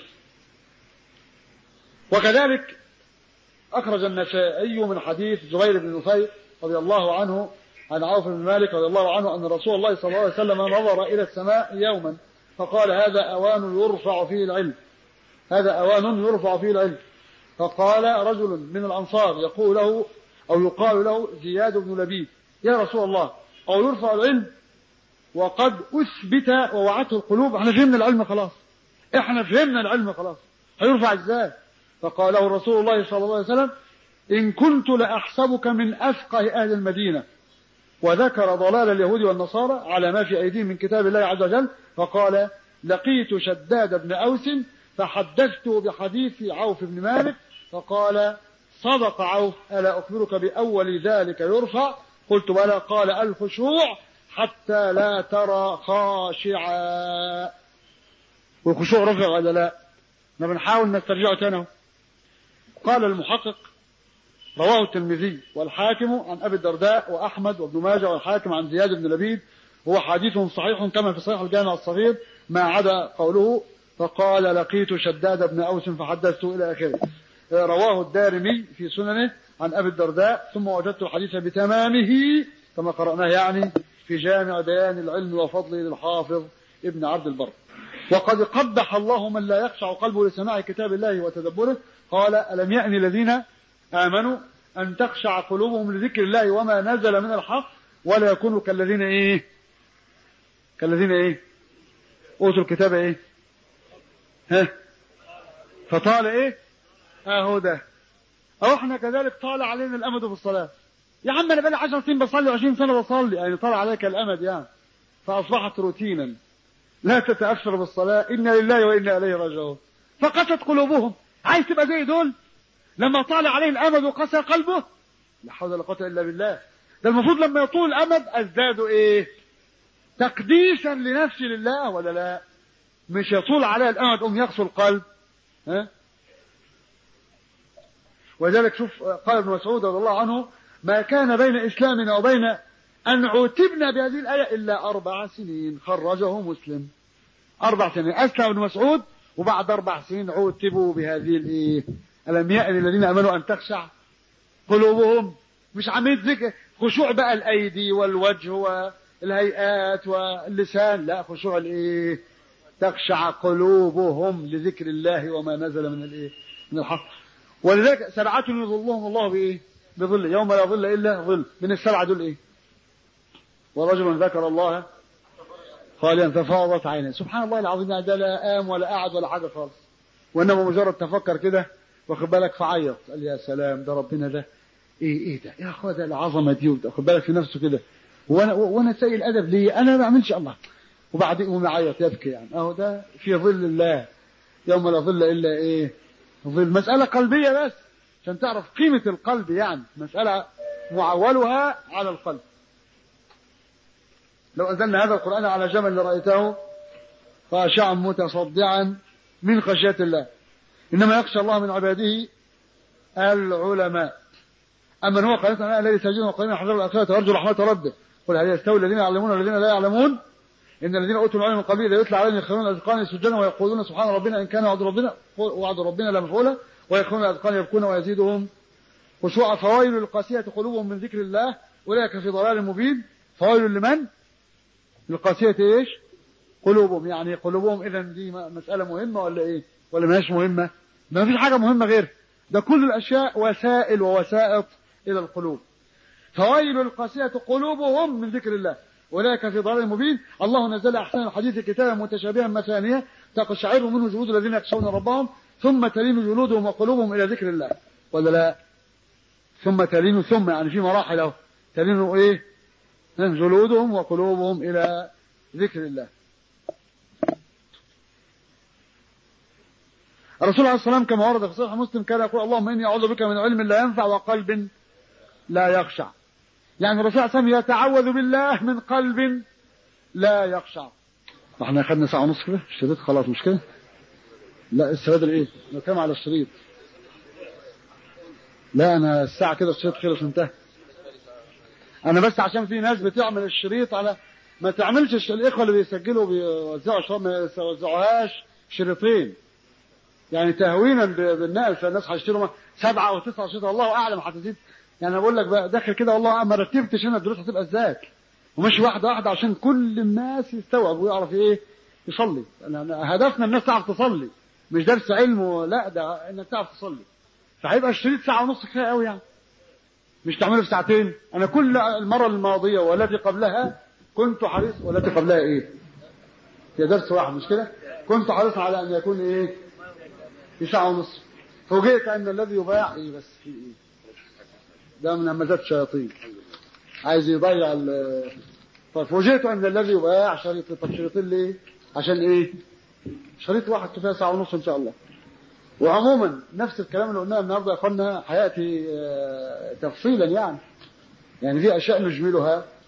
وكذلك أخرج النسائي من حديث زبير بن نفير رضي الله عنه عن عوف بن مالك رضي الله عنه أن رسول الله صلى الله عليه وسلم نظر إلى السماء يوما فقال هذا أوان يرفع فيه العلم، هذا أوان يرفع فيه العلم. فقال رجل من الأنصار يقول له أو يقال له زياد بن لبيد يا رسول الله أو يرفع العلم وقد أثبت ووعته القلوب، احنا فهمنا العلم خلاص، احنا فهمنا العلم خلاص، هيرفع ازاي؟ فقال له رسول الله صلى الله عليه وسلم إن كنت لأحسبك من أفقه أهل المدينة، وذكر ضلال اليهود والنصارى على ما في أيديهم من كتاب الله عز وجل. فقال لقيت شداد بن أوس فحدثته بحديث عوف بن مالك فقال صدق عوف ألا أخبرك بأول ذلك يرفع؟ قلت بلى. قال الخشوع حتى لا ترى خاشعا. والخشوع رفع ولا لا؟ ما بنحاول نسترجعه تاني. قال المحقق: رواه الترمذي والحاكم عن أبي الدرداء وأحمد وابن ماجه والحاكم عن زياد بن لبيد، هو حديث صحيح كما في صحيح الجامع الصغير ما عدا قوله فقال لقيت شداد بن أوس فحدثته إلى آخره. رواه الدارمي في سننه عن أبي الدرداء. ثم وجدت الحديث بتمامه كما قرأناه يعني في جامع بيان العلم وفضله للحافظ ابن عبد البر. وقد قبح الله من لا يخشع قلبه لسماع كتاب الله وتدبره. قال: ألم يأن الذين آمنوا أن تخشع قلوبهم لذكر الله وما نزل من الحق ولا يكونوا كالذين إيه؟ كالذين إيه؟ أوتوا الكتاب إيه؟ ها؟ فطال إيه؟ أهو ده. أو إحنا كذلك طال علينا الأمد في الصلاة. يا عم أنا بقالي 10 سنين بصلي 20 سنة بصلي، يعني طال عليك الأمد يعني، فأصبحت روتينا لا تتأثر بالصلاة. إنا لله وإنا إليه راجعون. فقست قلوبهم. عايز تبقى زي دول لما طال عليه الأمد وقسى قلبه؟ لا حول ولا قوة إلا بالله. ده المفروض لما يطول الأمد ازدادوا إيه؟ تقديسا لنفسي لله ولا لا؟ مش يطول عليه الأمد يقسو القلب. ها؟ ولذلك شوف قال ابن مسعود رضي الله عنه: ما كان بين إسلامنا وبين أن عوتبنا بهذه الآية إلا 4 سنين. خرجه مسلم. 4 سنين أسلم ابن مسعود، وبعد 4 سنين عوتبوا بهذه الإيه؟ ألم يأن الذين آمنوا أن تخشع قلوبهم. مش عملية ذكر خشوع بقى الأيدي والوجه والهيئات واللسان، لا، خشوع الإيه؟ تخشع قلوبهم لذكر الله وما نزل من الإيه؟ من الحق. ولذلك 7 يظلهم الله بإيه؟ بظل يوم لا ظل إلا ظل. من ال7 دول إيه؟ ورجل ذكر الله خاليا ففاضت عينه. سبحان الله العظيم، ده لا قام ولا قعد ولا حاجة خالص، وإنما مجرد تفكر كده واخد بالك فعيط. قال يا سلام، ده ربنا ده ايه ده يا اخويا، ده العظمه دي. واخد بالك في نفسه كده، وانا سيء الادب ليه؟ انا ما بعملش الله. وبعدين يقوم يعيط يبكي يعني. اهو ده في ظل الله يوم لا ظل الا ايه؟ ظل. مساله قلبيه بس عشان تعرف قيمه القلب، يعني مساله معولها على القلب. لو انزلنا هذا القران على جبل لرايته خاشعا متصدعا من خشيه الله. انما يخشى الله من عباده العلماء. أما هو قال أنا الذي سجن وقال حذر الآخرة وأرجو رحمة ربه. قل هل يستوي الذين يعلمون والذين لا يعلمون؟ إن الذين أوتوا العلم من قبله إذا يتلى عليهم يخرون الأذقان سجدا ويقولون سبحان ربنا إن كان وعد ربنا لمفعولا ويخرون الأذقان يبكون ويزيدهم خشوعا. فويل للقاسية قلوبهم من ذكر الله أولئك في ضلال مبين. فويل لمن؟ للقاسية إيش؟ قلوبهم. يعني قلوبهم. إذا دي مسألة مهمة ولا إيه؟ ولا ماهيش مهمة؟ ما فيش حاجة مهمة غير ده. كل الأشياء وسائل ووسائط إلى القلوب. فويل القاسية قلوبهم من ذكر الله أولئك في ضلال مبين. الله نزل أحسن الحديث كتابا متشابها مثانية تقشعر منه جلود الذين يخشون ربهم ثم تلين جلودهم وقلوبهم إلى ذكر الله ولا لا؟ ثم تلين، ثم يعني في مراحل اهو. تلين إيه؟ جلودهم وقلوبهم إلى ذكر الله. الرسول عليه الصلاة والسلام كما ورد في صحيح مسلم كان يقول اللهم إني أعوذ بك من علم لا ينفع وقلب لا يخشع. يعني الرسول عليه الصلاة والسلام يتعوذ بالله من قلب لا يخشع. احنا أخذنا 1.5 ساعة كده الشريط خلاص مش كده؟ لا السراد الايه؟ نتكلم على الشريط. لا أنا الساعة كده الشريط خلص انتهى. أنا بس عشان في ناس بتعمل الشريط على ما تعملش الإخوة اللي بيسجلوا بيوزعوا شريط ما يوزعوهاش شريطين. يعني تهوينا بالناس، فالناس هيشتروا 7 أو 9 شريط الله أعلم هتزيد. يعني أنا بقول لك بقى داخل كده والله ما رتبتش هنا الدروس هتبقى ازاي، ومش واحدة واحدة عشان كل الناس يستوعب ويعرف ايه يصلي. هدفنا الناس تعرف تصلي، مش درس علم، لا ده انك تعرف تصلي. فهيبقى الشريط 1.5 ساعة كفاية قوي يعني، مش تعمله في 2 ساعة. انا كل المرة الماضية والتي قبلها كنت حريص، والتي قبلها ايه هي درس واحد مش كده، كنت حريص على ان يكون ايه في 1.5 ساعة. فوجئت ان الذي يباع ايه بس في ايه ده من همزات الشياطين عايز يضيع فوجئت ان الذي يباع شريط. طب شريطين ليه؟ عشان ايه؟ شريط واحد كفايه 1.5 ساعة ان شاء الله. وعموما نفس الكلام اللي قلناه النهارده يا اخوانا هياتي تفصيلا يعني في اشياء نجملها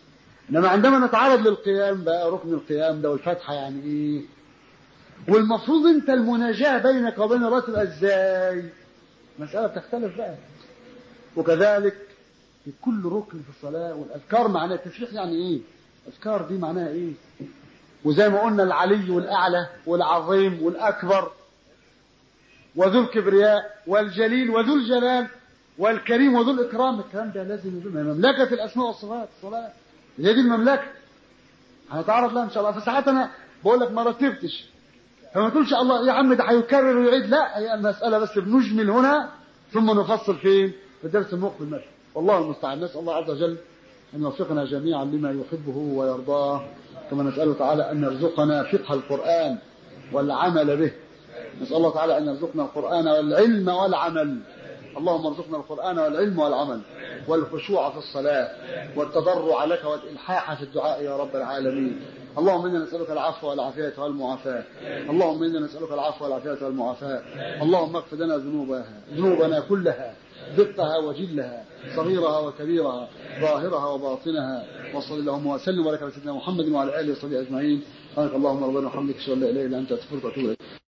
إنما عندما نتعرض للقيام بقى، ركن القيام ده والفتحة يعني إيه، والمفروض أنت المناجاة بينك وبين الله تبقى إزاي، مسألة بتختلف بقى. وكذلك في كل ركن في الصلاة. والأذكار معناها التسبيح يعني إيه، الأذكار دي معناها إيه. وزي ما قلنا العلي والأعلى والعظيم والأكبر وذو الكبرياء والجليل وذو الجلال والكريم وذو الإكرام، الكلام ده لازم يكون مملكة الأسماء والصفات. الصلاة هي دي المملكة، هنتعرض لها إن شاء الله. فساعات أنا بقول لك ما رتبتش، فما تقولش الله يا عم ده هيكرر ويعيد، لا، هي المسألة بس بنجمل هنا ثم نفصل فين في الدرس المقبل مثلا. والله المستعان. نسأل الله عز وجل أن يوفقنا جميعا لما يحبه ويرضاه، كما نسأله تعالى أن يرزقنا فقه القرآن والعمل به. نسأل الله تعالى أن يرزقنا القرآن والعلم والعمل. اللهم ارزقنا القرآن والعلم والعمل والخشوع في الصلاة والتضرع لك والإلحاح في الدعاء يا رب العالمين. اللهم إنا نسألك العفو والعافية والمعافاة. اللهم إنا نسألك العفو والعافية والمعافاة. اللهم اغفر لنا ذنوبنا كلها، دقها وجلها، صغيرها وكبيرها، ظاهرها وباطنها. وصلى اللهم وسلم وبارك على سيدنا محمد وعلى آله وصحبه أجمعين. سبحانك اللهم ربنا وبحمدك، أشهد أن لا إله إلا أنت، أستغفرك وأتوب إليك.